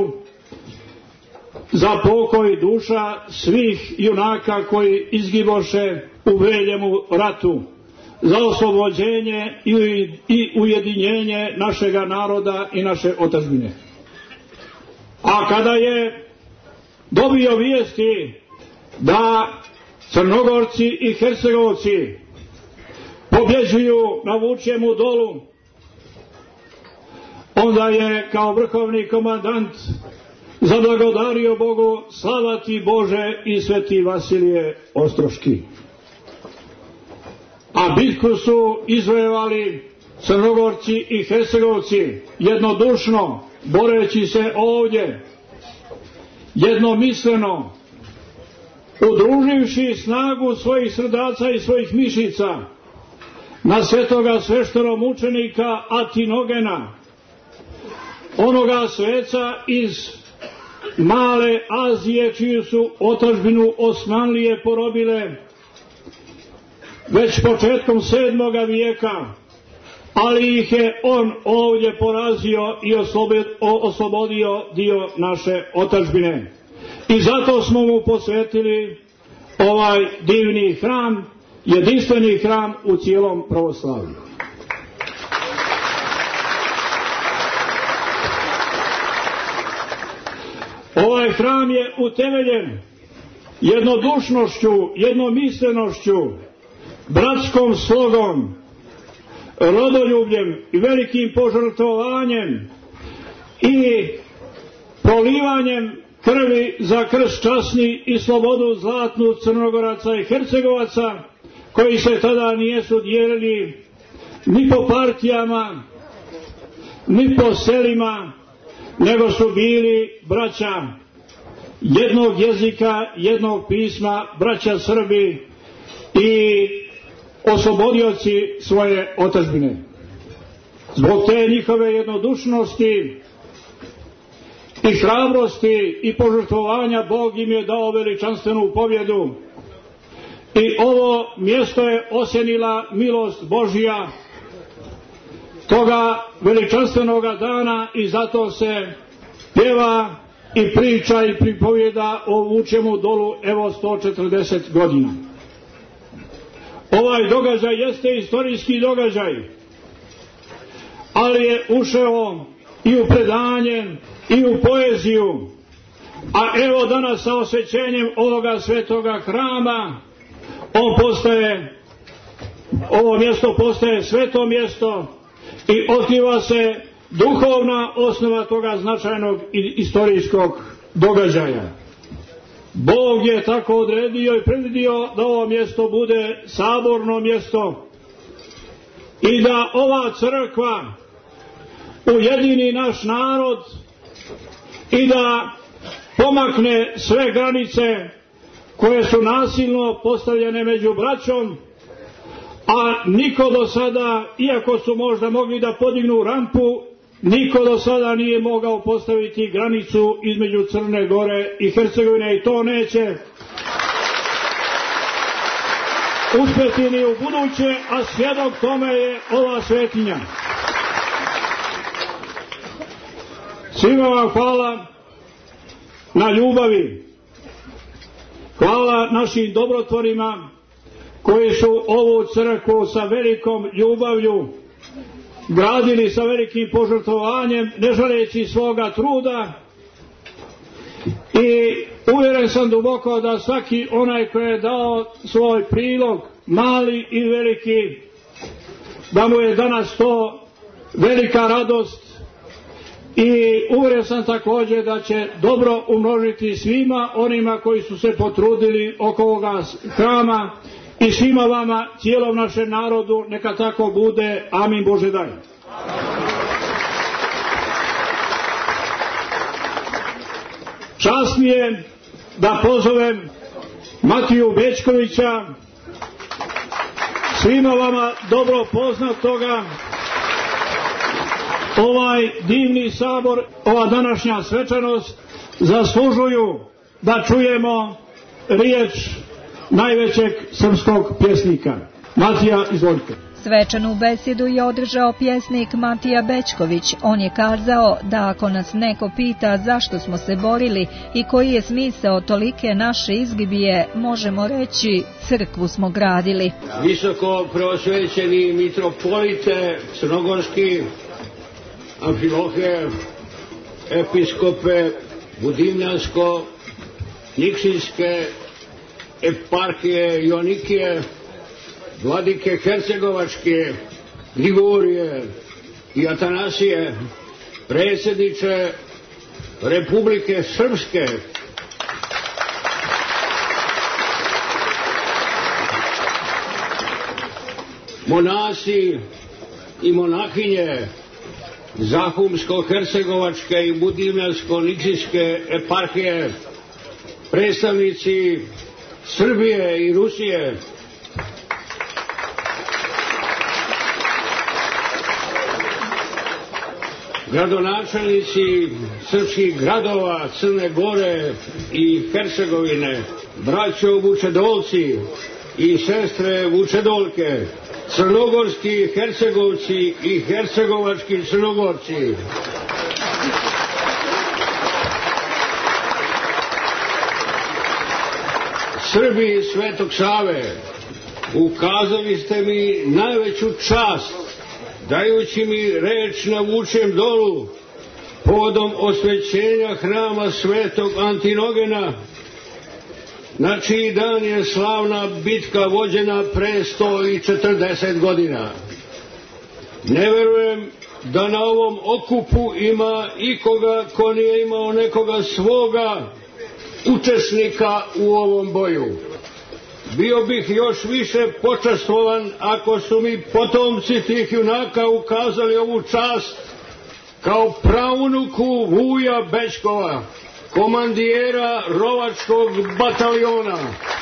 za pokoj duša svih junaka koji izgiboše u Veljemu ratu, za oslobođenje i ujedinjenje našega naroda i naše otadžbine. A kada je dobio vijesti da Crnogorci i Hercegovci pobjeđuju na Vučjemu dolu, onda je kao vrhovni komandant zablagodario Bogu: slava ti Bože i sveti Vasilije Ostroški. A bitku su izvojevali Crnogorci i Hercegovci jednodušno, boreći se ovdje, jednomisleno, udruživši snagu svojih srdaca i svojih mišica na svetoga sveštenomučenika Atinogena, onoga sveca iz Male Azije, čiju su otadžbinu Osmanlije porobile već početkom 7. vijeka, ali ih je on ovdje porazio i oslobodio dio naše otadžbine. I zato smo mu posvetili ovaj divni hram, jedinstveni hram u cijelom pravoslavlju. Ovaj hram je utemeljen jednodušnošću, jednomislenošću, bratskom slogom, rodoljubljem i velikim požrtvovanjem i prolivanjem krvi za krst časni i slobodu zlatnu Crnogoraca i Hercegovaca, koji se tada nijesu dijelili ni po partijama, ni po selima, nego su bili braća jednog jezika, jednog pisma, braća Srbi i oslobodioci svoje otadžbine. Zbog te njihove jednodušnosti i hrabrosti i požrtvovanja Bog im je dao veličanstvenu pobjedu. I ovo mjesto je osjenila milost Božja toga veličanstvenoga dana i zato se pjeva i priča i pripovijeda o Vučjemu dolu evo 140 godina. Ovaj događaj jeste istorijski događaj, ali je ušao i u predanje i u poeziju, a evo danas sa osvećenjem ovoga svetoga hrama ovo mjesto postaje sveto mjesto i otkriva se duhovna osnova toga značajnog i istorijskog događaja. Bog je tako odredio i predvidio da ovo mjesto bude saborno mjesto i da ova crkva ujedini naš narod i da pomakne sve granice koje su nasilno postavljene među braćom, a niko do sada, iako su možda mogli da podignu rampu, niko do sada nije mogao postaviti granicu između Crne Gore i Hercegovine i to neće uspjeti ni u buduće, a svjedok tome je ova svetinja. Svima vam hvala na ljubavi, hvala našim dobrotvorima koji su ovu crkvu sa velikom ljubavlju gradili, sa velikim požrtvovanjem, ne želeći svoga truda, i uvjeren sam duboko da svaki onaj koji je dao svoj prilog, mali i veliki, da mu je danas to velika radost, i uvjeren sam također da će dobro umnožiti svima onima koji su se potrudili oko ovoga hrama i svima vama, cijelom našem narodu, neka tako bude. Amin Bože daj. Čast mi je da pozovem Matiju Bečkovića, svima vama dobro poznatoga. Ovaj divni sabor, ova današnja svečanost zaslužuju da čujemo riječ najvećeg srpskog pjesnika. Matija, izvolite. Svečanu besedu je održao pjesnik Matija Bećković. On je kazao da ako nas neko pita zašto smo se borili i koji je smisao tolike naše izgibije, možemo reći crkvu smo gradili. Visoko preosvećeni mitropolite crnogorski, amfilohe, episkope Budimljansko, Nikšijske, eparhije Jonikije, vladike Hercegovačke, Ligurije i Atanasije, predsjedniče Republike Srpske, monasi i monahinje Zahumsko-hercegovačke i Budimljansko-nikšijske eparhije, predstavnici Srbije i Rusije, gradonačelnici srpskih gradova Crne Gore i Hercegovine, braćo Vučedolci i sestre Vučedolke, crnogorski Hercegovci i hercegovački Crnogorci, Srbi Svetog Save, ukazali ste mi najveću čast dajući mi reč na Vučjem dolu povodom osvećenja hrama Svetog Antinogena, na čiji dan je slavna bitka vođena pre 140 godina. Ne verujem da na ovom okupu ima ikoga ko nije imao nekoga svoga učesnika u ovom boju. Bio bih još više počastvovan ako su mi potomci tih junaka ukazali ovu čast kao praunuku Vuja Bećkova, komandijera Rovačkog bataljona,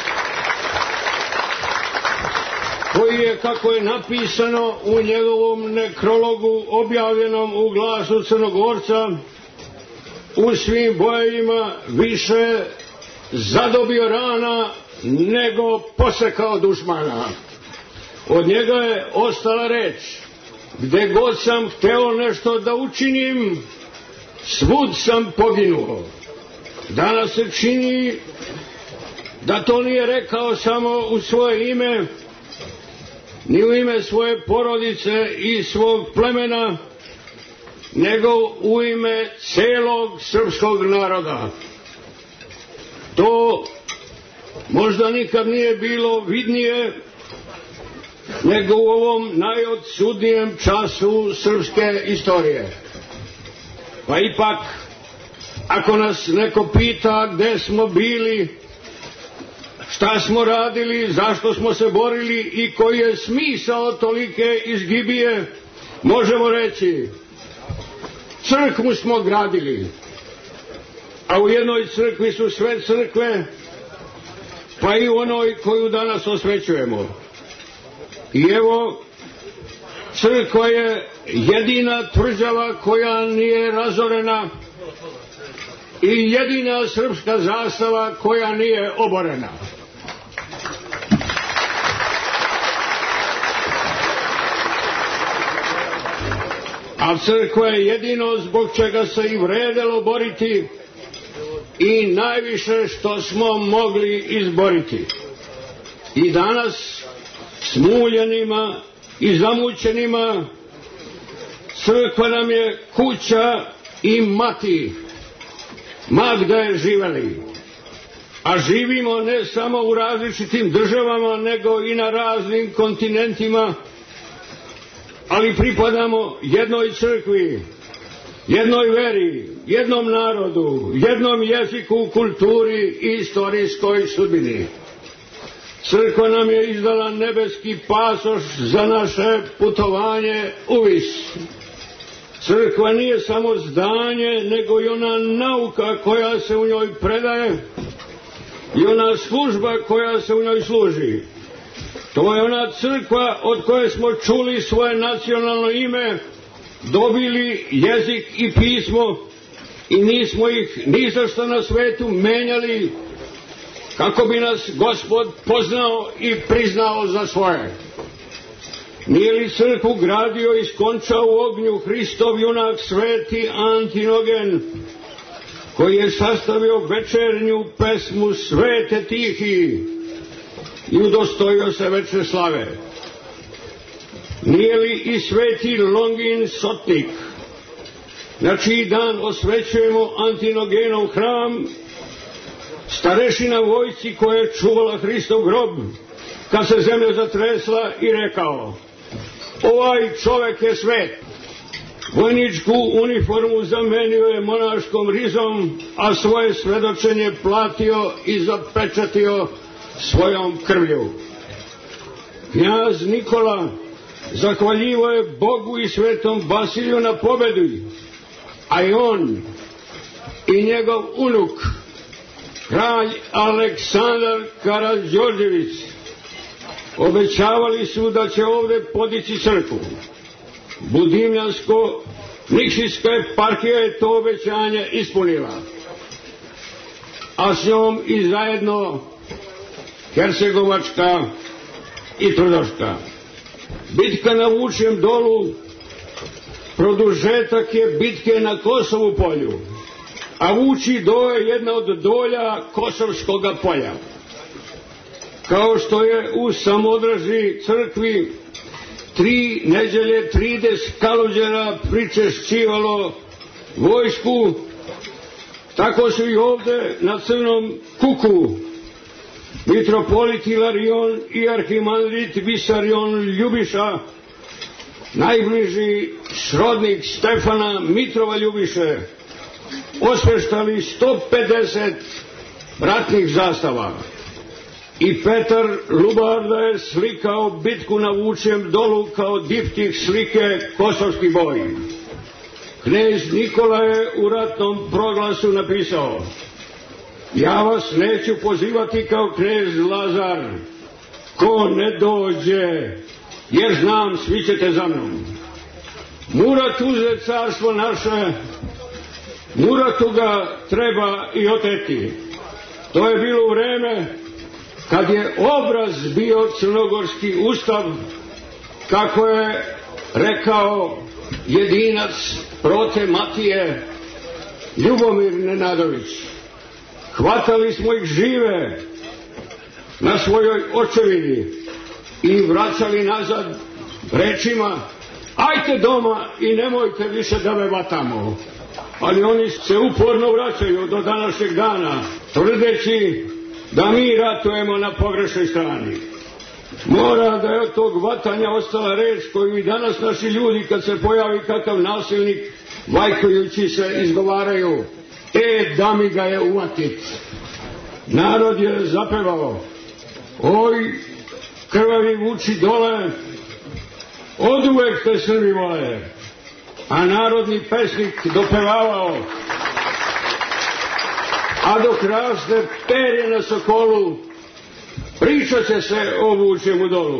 koji je, kako je napisano u njegovom nekrologu objavljenom u Glasu Crnogorca, u svim bojevima više zadobio rana nego posekao dušmana. Od njega je ostala reč: gde god sam hteo nešto da učinim, svud sam poginuo. Danas se čini da to nije rekao samo u svoje ime, ni u ime svoje porodice i svog plemena, nego u ime celog srpskog naroda. To možda nikad nije bilo vidnije nego u ovom najodsudnijem času srpske istorije. Pa ipak, ako nas neko pita gde smo bili, šta smo radili, zašto smo se borili i koji je smisao tolike izgibije, možemo reći: crkvu smo gradili, a u jednoj crkvi su sve crkve, pa i u onoj koju danas osvećujemo. I evo, crkva je jedina tvrđava koja nije razorena i jedina srpska zastava koja nije oborena. A crkva je jedino zbog čega se i vredelo boriti i najviše što smo mogli izboriti. I danas, smuljenima i zamućenima, crkva nam je kuća i mati, ma gde živeli. A živimo ne samo u različitim državama, nego i na raznim kontinentima, ali pripadamo jednoj crkvi, jednoj veri, jednom narodu, jednom jeziku, kulturi i istorijskoj sudbini. Crkva nam je izdala nebeski pasoš za naše putovanje u vis. Crkva nije samo zdanje, nego i ona nauka koja se u njoj predaje i ona služba koja se u njoj služi. To je ona crkva od koje smo čuli svoje nacionalno ime, dobili jezik i pismo i nismo ih ni za što na svetu menjali, kako bi nas Gospod poznao i priznao za svoje. Nije li crkvu gradio i skončao u ognju Hristov junak sveti Antinogen, koji je sastavio večernju pesmu Svete tihi i udostojio se večne slave? Nije li i sveti Longin sotnik, na čiji dan osvećujemo Antinogenov hram, starešina vojsci koja je čuvala Hristov grob, kad se zemlja zatresla i rekao: ovaj čovek je svet. Vojničku uniformu zamenio je monaškom rizom, a svoje svedočenje platio i zapečatio svojom krvlju. Knjaz Nikola zahvaljivo je Bogu i svetom Vasiliju na pobedi, a i on i njegov unuk, kralj Aleksandar Karađorđević, obećavali su da će ovde podići crkvu. Budimljansko-Nikšićka eparhija je to obećanje ispunila, a s njom i zajedno Hercegovačka i Tvrdoška. Bitka na Vučjem dolu produžetak je bitke na Kosovu polju, a Vučji do je jedna od dolja Kosovskoga polja. Kao što je u Samodraži crkvi 3 nedelje 30 kaluđera pričešćivalo vojsku, tako su i ovde na Crnom kuku mitropolit Ilarion i arhimandrit Visarion Ljubiša, najbliži srodnik Stefana Mitrova Ljubiše, osveštali 150 ratnih zastava. I Petar Lubarda je slikao bitku na Vučjem dolu kao diptih slike Kosovski boj. Knez Nikola je u ratnom proglasu napisao: ja vas neću pozivati kao knez Lazar, ko ne dođe, jer znam svi ćete za mnom. Murat uze carstvo naše, Muratu ga treba i oteti. To je bilo u vreme kad je obraz bio crnogorski ustav, kako je rekao jedinac Prote Matije Ljubomir Nenadović. Hvatali smo ih žive na svojoj očevini i vraćali nazad rečima: ajte doma i nemojte više da me vatamo. Ali oni se uporno vraćaju do današnjeg dana, tvrdeći da mi ratujemo na pogrešnoj strani. Mora da je od tog vatanja ostala reč koju i danas naši ljudi, kad se pojavi kakav nasilnik, vajkujući se izgovaraju: da mi ga je uvatit. Narod je zapevao: oj, krvavi Vuči dole, oduvek te Srbi vole. A narodni pesnik dopevavao: a dok raste perje na sokolu, pričat će se o Vučjemu dolu.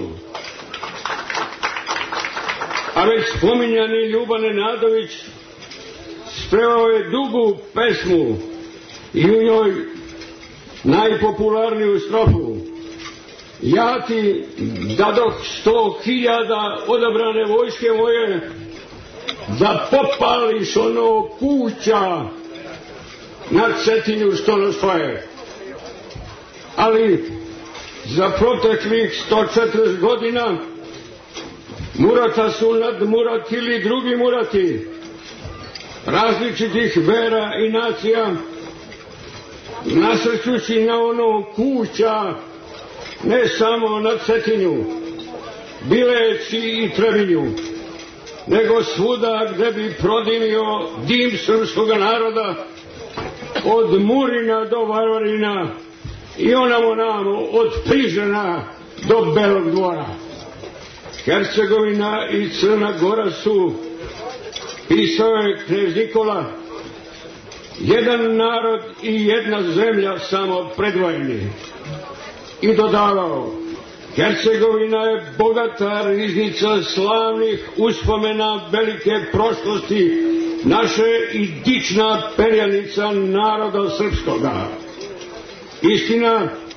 A već spominjani Ljuba Nenadović spevao je dugu pesmu i u njoj najpopularniju strofu: ja ti dadoh 100.000 odabrane vojske moje, da popališ ono kuća na Cetinju što nas stoje. Ali za proteklih 140 godina Murata su nadmuratili drugi Murati različitih vera i nacija, nasrćući na ono kuća ne samo na Cetinju, Bileći i Trebinju, nego svuda gde bi prodimio dim srpskog naroda, od Murina do Varvarina i onamo namo od Prižana do Belog dvora. Hercegovina i Crna Gora su, pisao je knez Nikola, jedan narod i jedna zemlja samo predvojeni. I dodavao: Hercegovina je bogata riznica slavnih uspomena velike prošlosti naše i dična perjanica naroda srpskoga. Istina,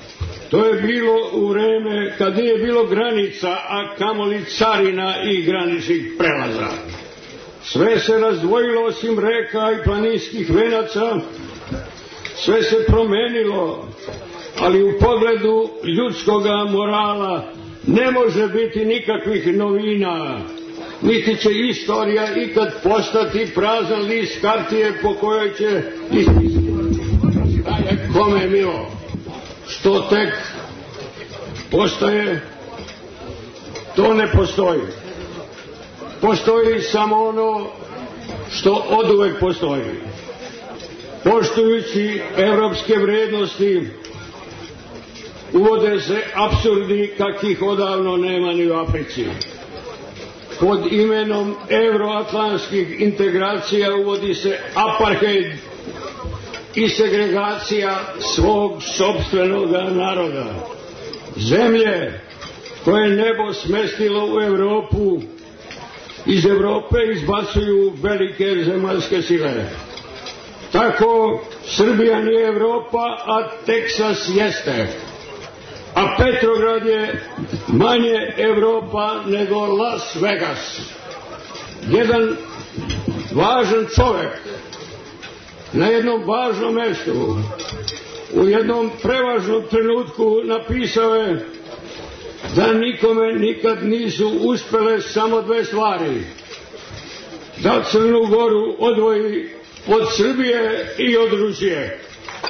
To je bilo u vreme kad nije bilo granica, a kamoli carina i graničnih prelaza. Sve se razdvojilo osim reka i planinskih venaca, sve se promenilo, ali u pogledu ljudskoga morala ne može biti nikakvih novina, niti će istorija ikad postati prazan list kartije po kojoj će ispisati šta je kome milo. Što tek postaje, to ne postoji. Postoji samo ono što oduvek postoji. Poštujući evropske vrednosti, uvode se apsurdi kakvih odavno nema ni u Africi. Pod imenom euroatlantskih integracija uvodi se apartheid i segregacija svog sopstvenog naroda. Zemlje koje nebo smestilo u Evropu, iz Evrope izbacuju velike zemaljske sile. Tako Srbija nije Evropa, a Teksas jeste. A Petrograd je manje Evropa nego Las Vegas. Jedan važan čovjek na jednom važnom mjestu u jednom prevažnom trenutku napisao je da nikome nikad nisu uspjele samo dve stvari: da Crnu Goru odvoji od Srbije i od Rusije.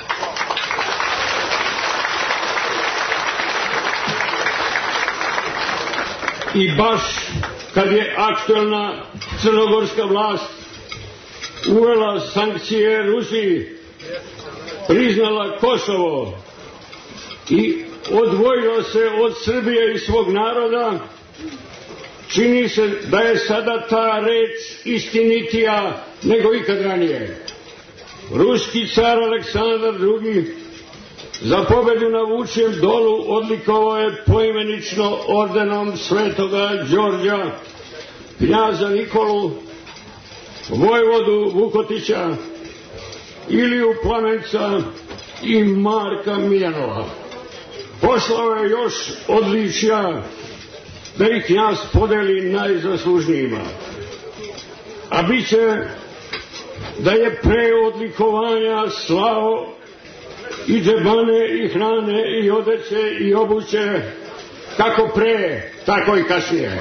I baš kad je aktualna crnogorska vlast uvela sankcije Rusiji, priznala Kosovo i odvojila se od Srbije i svog naroda, čini se da je sada ta reč istinitija nego ikad ranije. Ruski car Aleksandar II za pobedu na Vučijem dolu odlikovao je poimenično ordenom svetoga Đorđa knjaza Nikolu, vojvodu Vukotića, Iliju Plamenca i Marka Miljanova. Poslao je još odličja da ih knjaz podeli najzaslužnijima. A bit će da je pre odlikovanja slao i džebane i hrane i odeće i obuće, kako pre, tako i kasnije.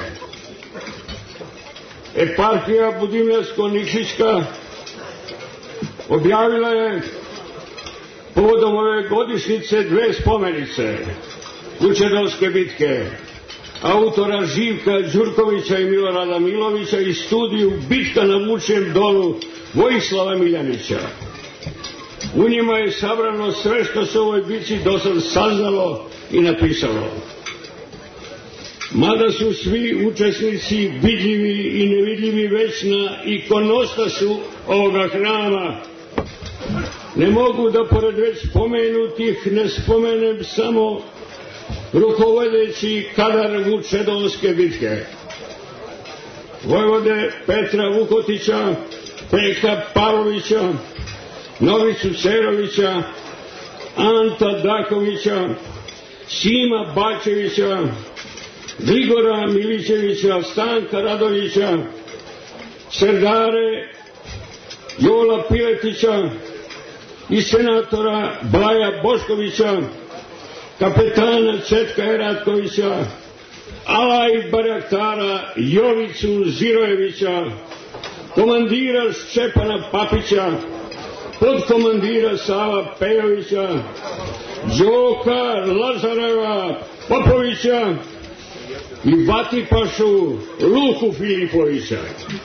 Eparhija Budimljansko-Nikšićka objavila je povodom ove godišnjice dve spomenice Vučedolske bitke autora Živka Đurkovića i Milorada Milovića i studiju Bitka na Vučijem dolu Vojislava Miljanića. U njima je sabrano sve što se u ovoj bitci dosad saznalo i napisalo. Mada su svi učesnici vidljivi i nevidljivi već na ikonostasu ovoga hrama, ne mogu da pored već spomenutih ne spomenem samo rukovodeći kadar Vučedolske bitke: vojvode Petra Vukotića, Peka Pavlovića, Novicu Cerovića, Anta Dakovića, Sima Bačevića, Grigora Milićevića, Stanka Radovića, Serdare Jola Piletića i senatora Blaja Boškovića, kapetana Četka Eratkovića, Alaj Baraktara Jovicu Zirojevića, komandira Šćepana Papića, podkomandira Sava Pejovića, Đoka Lazareva Popovića i Vatipašu Luku Filipovića.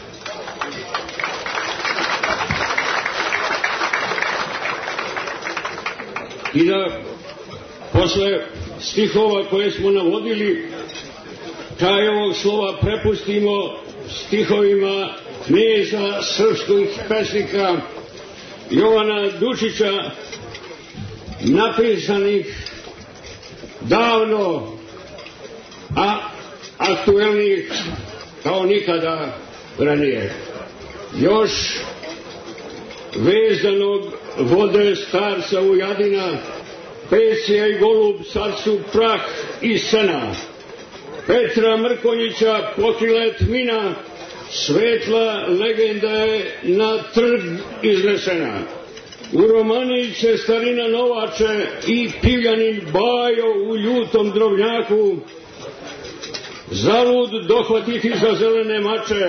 I da posle stihova koje smo navodili, kraj ovog slova prepustimo stihovima kneza srpskih pesnika Jovana Dučića, napisanih davno, a aktuelnih kao nikada ranije. Još vezanog vode starca Ujadina Pesija i Golub sad su prah i sena. Petra Mrkonjića pokrila je tmina, svetla legenda je na trg iznesena. U Romaniji će starina Novače i Pivljanin Bajo u ljutom drobnjaku zalud dohvatiti za zelene mače.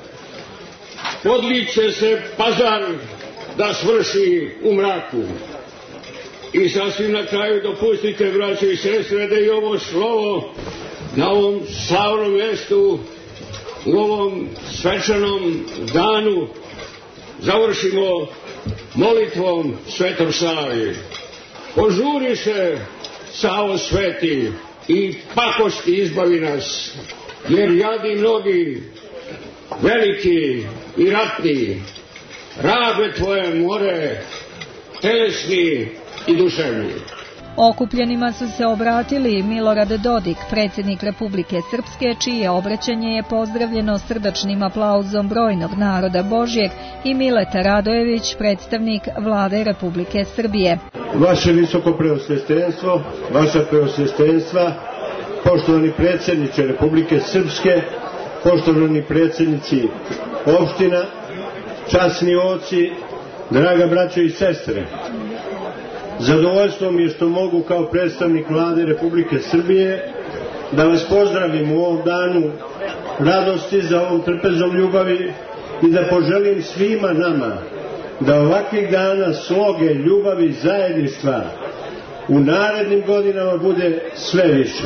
Podliće se Pazar da svrši u mraku. I sasvim na kraju dopustite, braće i sestre, da i ovo slovo na ovom slavnom mjestu, u ovom svečanom danu završimo molitvom Svetog Savi. Požuri se, Savo sveti, i pakosti izbavi nas, jer jadi mnogi, veliki i ratni, rabe tvoje more, telesni i duševni. Okupljenima su se obratili Milorad Dodik, predsjednik Republike Srpske, čije obraćanje je pozdravljeno srdačnim aplauzom brojnog naroda Božjeg, i Mileta Radojević, predstavnik Vlade Republike Srbije. Vaše visoko preosveštenstvo, vaša preosveštenstva, poštovani predsjedniče Republike Srpske, poštovani predsjednici opština, časni oci, draga braćo i sestre, zadovoljstvo mi je što mogu kao predstavnik Vlade Republike Srbije da vas pozdravim u ovom danu radosti, za ovom trpezom ljubavi, i da poželim svima nama da ovakvih dana sloge, ljubavi i zajedništva u narednim godinama bude sve više.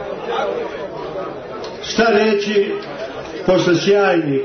Šta reći posle sjajnih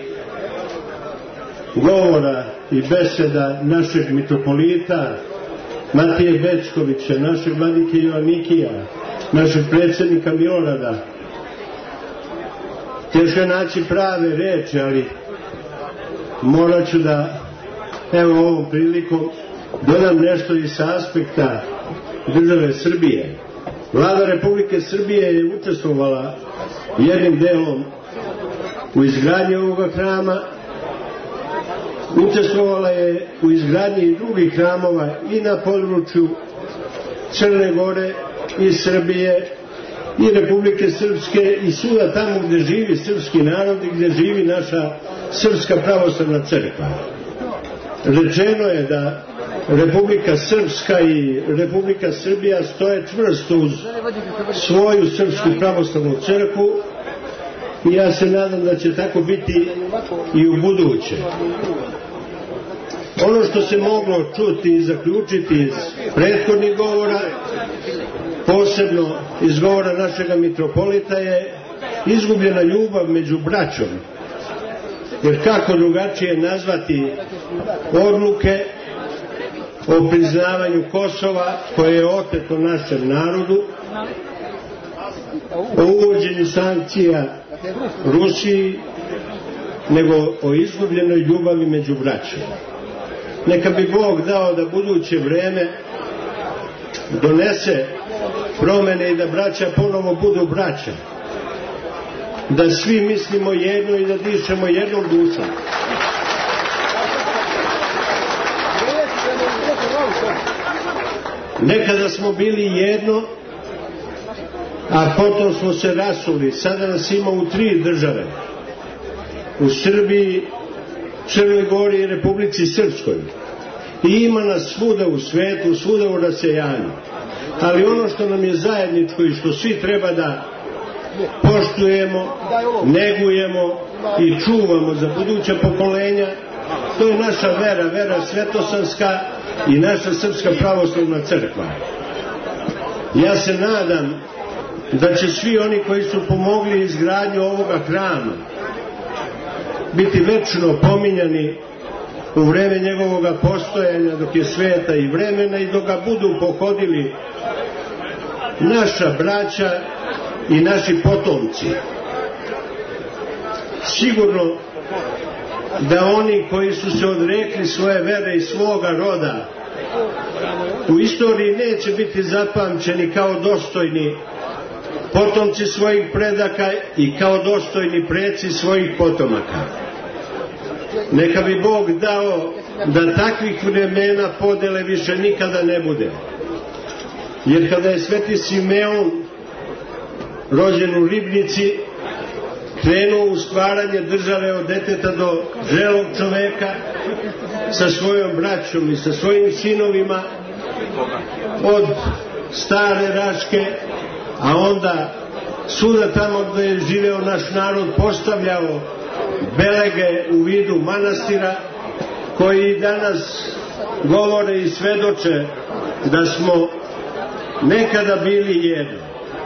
govora i beseda našeg mitropolita Matije Bečkovića, našeg vladike Joanikija, našeg predsjednika Milorada. Teško je naći prave reči, ali morat ću da, evo ovom prilikom, dodam nešto i sa aspekta države Srbije. Vlada Republike Srbije je učestvovala jednim delom u izgradnji ovoga hrama, učestvovala je u izgradnji i drugih hramova i na području Crne Gore i Srbije i Republike Srpske i svuda tamo gdje živi srpski narod i gdje živi naša Srpska pravoslavna crkva. Rečeno je da Republika Srpska i Republika Srbija stoje čvrsto uz svoju Srpsku pravoslavnu crkvu, i ja se nadam da će tako biti i u buduće. Ono što se moglo čuti i zaključiti iz prethodnih govora, posebno iz govora našega mitropolita, je izgubljena ljubav među braćom. Jer kako drugačije nazvati odluke o priznavanju Kosova koje je oteto našem narodu, o uvođenju sankcija Rusiji, nego o izgubljenoj ljubavi među braćom. Neka bi Bog dao da buduće vreme donese promene i da braća ponovo budu braća, da svi mislimo jedno i da dišemo jednom dušom. Nekada smo bili jedno, a potom smo se rasuli. Sada nas ima u 3 države. U Srbiji, Crnoj Gori i Republici Srpskoj. I ima nas svuda u svetu, svuda u rasejanju. Ali ono što nam je zajedničko i što svi treba da poštujemo, negujemo i čuvamo za buduća pokolenja, to je naša vera, vera svetosavska i naša Srpska pravoslavna crkva. Ja se nadam da će svi oni koji su pomogli izgradnju ovoga hrama biti večno pominjani u vreme njegovoga postojanja, dok je sveta i vremena, i dok ga budu pohodili naša braća i naši potomci. Sigurno da oni koji su se odrekli svoje vere i svoga roda u istoriji neće biti zapamćeni kao dostojni potomci svojih predaka i kao dostojni preci svojih potomaka. Neka bi Bog dao da takvih vremena podele više nikada ne bude. jer kada je Sveti Simeon rođen u Ribnici, krenuo u stvaranje države od deteta do zrelog čoveka sa svojom braćom i sa svojim sinovima od Stare Raške, a onda svuda tamo gde je živeo naš narod postavljao belege u vidu manastira koji danas govore i svedoče da smo nekada bili jedno.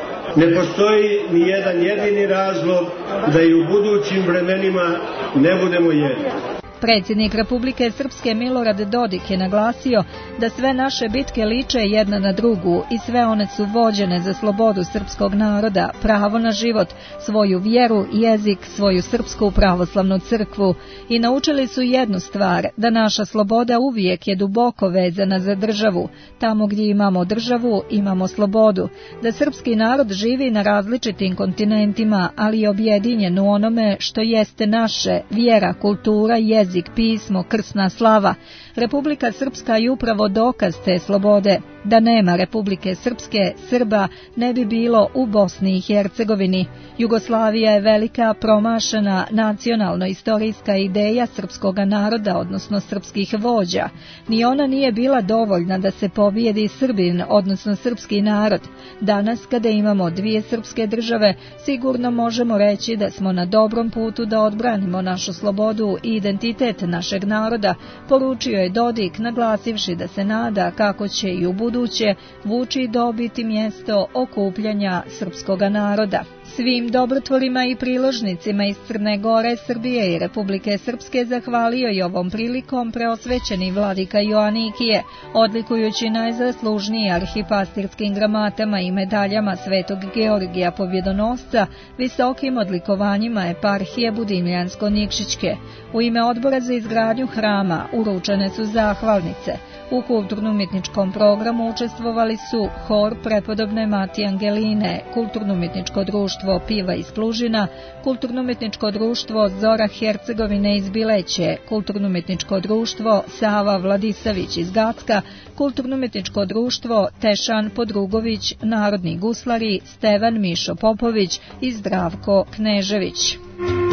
Ne postoji ni jedan jedini razlog da i u budućim vremenima ne budemo jedni. Predsjednik Republike Srpske Milorad Dodik je naglasio da sve naše bitke liče jedna na drugu i sve one su vođene za slobodu srpskog naroda, pravo na život, svoju vjeru, jezik, svoju srpsku pravoslavnu crkvu i naučili su jednu stvar, da naša sloboda uvijek je duboko vezana za državu. Tamo gdje imamo državu, imamo slobodu, da srpski narod živi na različitim kontinentima, ali je objedinjen u onome što jeste naše, vjera, kultura, jezik, pismo, krsna slava. Republika Srpska je upravo dokaz te slobode. Da nema Republike Srpske, Srba ne bi bilo u Bosni i Hercegovini. Jugoslavija je velika, promašena, nacionalno-istorijska ideja srpskog naroda, odnosno srpskih vođa. Ni ona nije bila dovoljna da se pobijedi Srbin, odnosno srpski narod. Danas, kada imamo dvije srpske države, sigurno možemo reći da smo na dobrom putu da odbranimo našu slobodu i identitet našeg naroda, poručio je Dodik, naglasivši da se nada kako će i u buduće Vučić dobiti mjesto okupljanja srpskog naroda. Svim dobrotvorima i priložnicima iz Crne Gore, Srbije i Republike Srpske zahvalio i ovom prilikom preosvećeni vladika Joanikije, odlikujući najzaslužnije arhipastirskim gramatama i medaljama Svetog Georgija Pobjedonosca, visokim odlikovanjima eparhije Budimljansko-Nikšićke. U ime Odbora za izgradnju hrama uručene su zahvalnice. U kulturno-umjetničkom programu učestvovali su Hor prepodobne Mati Angeline, Kulturno-umjetničko društvo Piva iz Plužina, Kulturno-umjetničko društvo Zora Hercegovine iz Bileće, Kulturno-umjetničko društvo Sava Vladisavić iz Gacka, Kulturno-umjetničko društvo Tešan Podrugović, Narodni guslari Stevan Mišo Popović i Zdravko Knežević.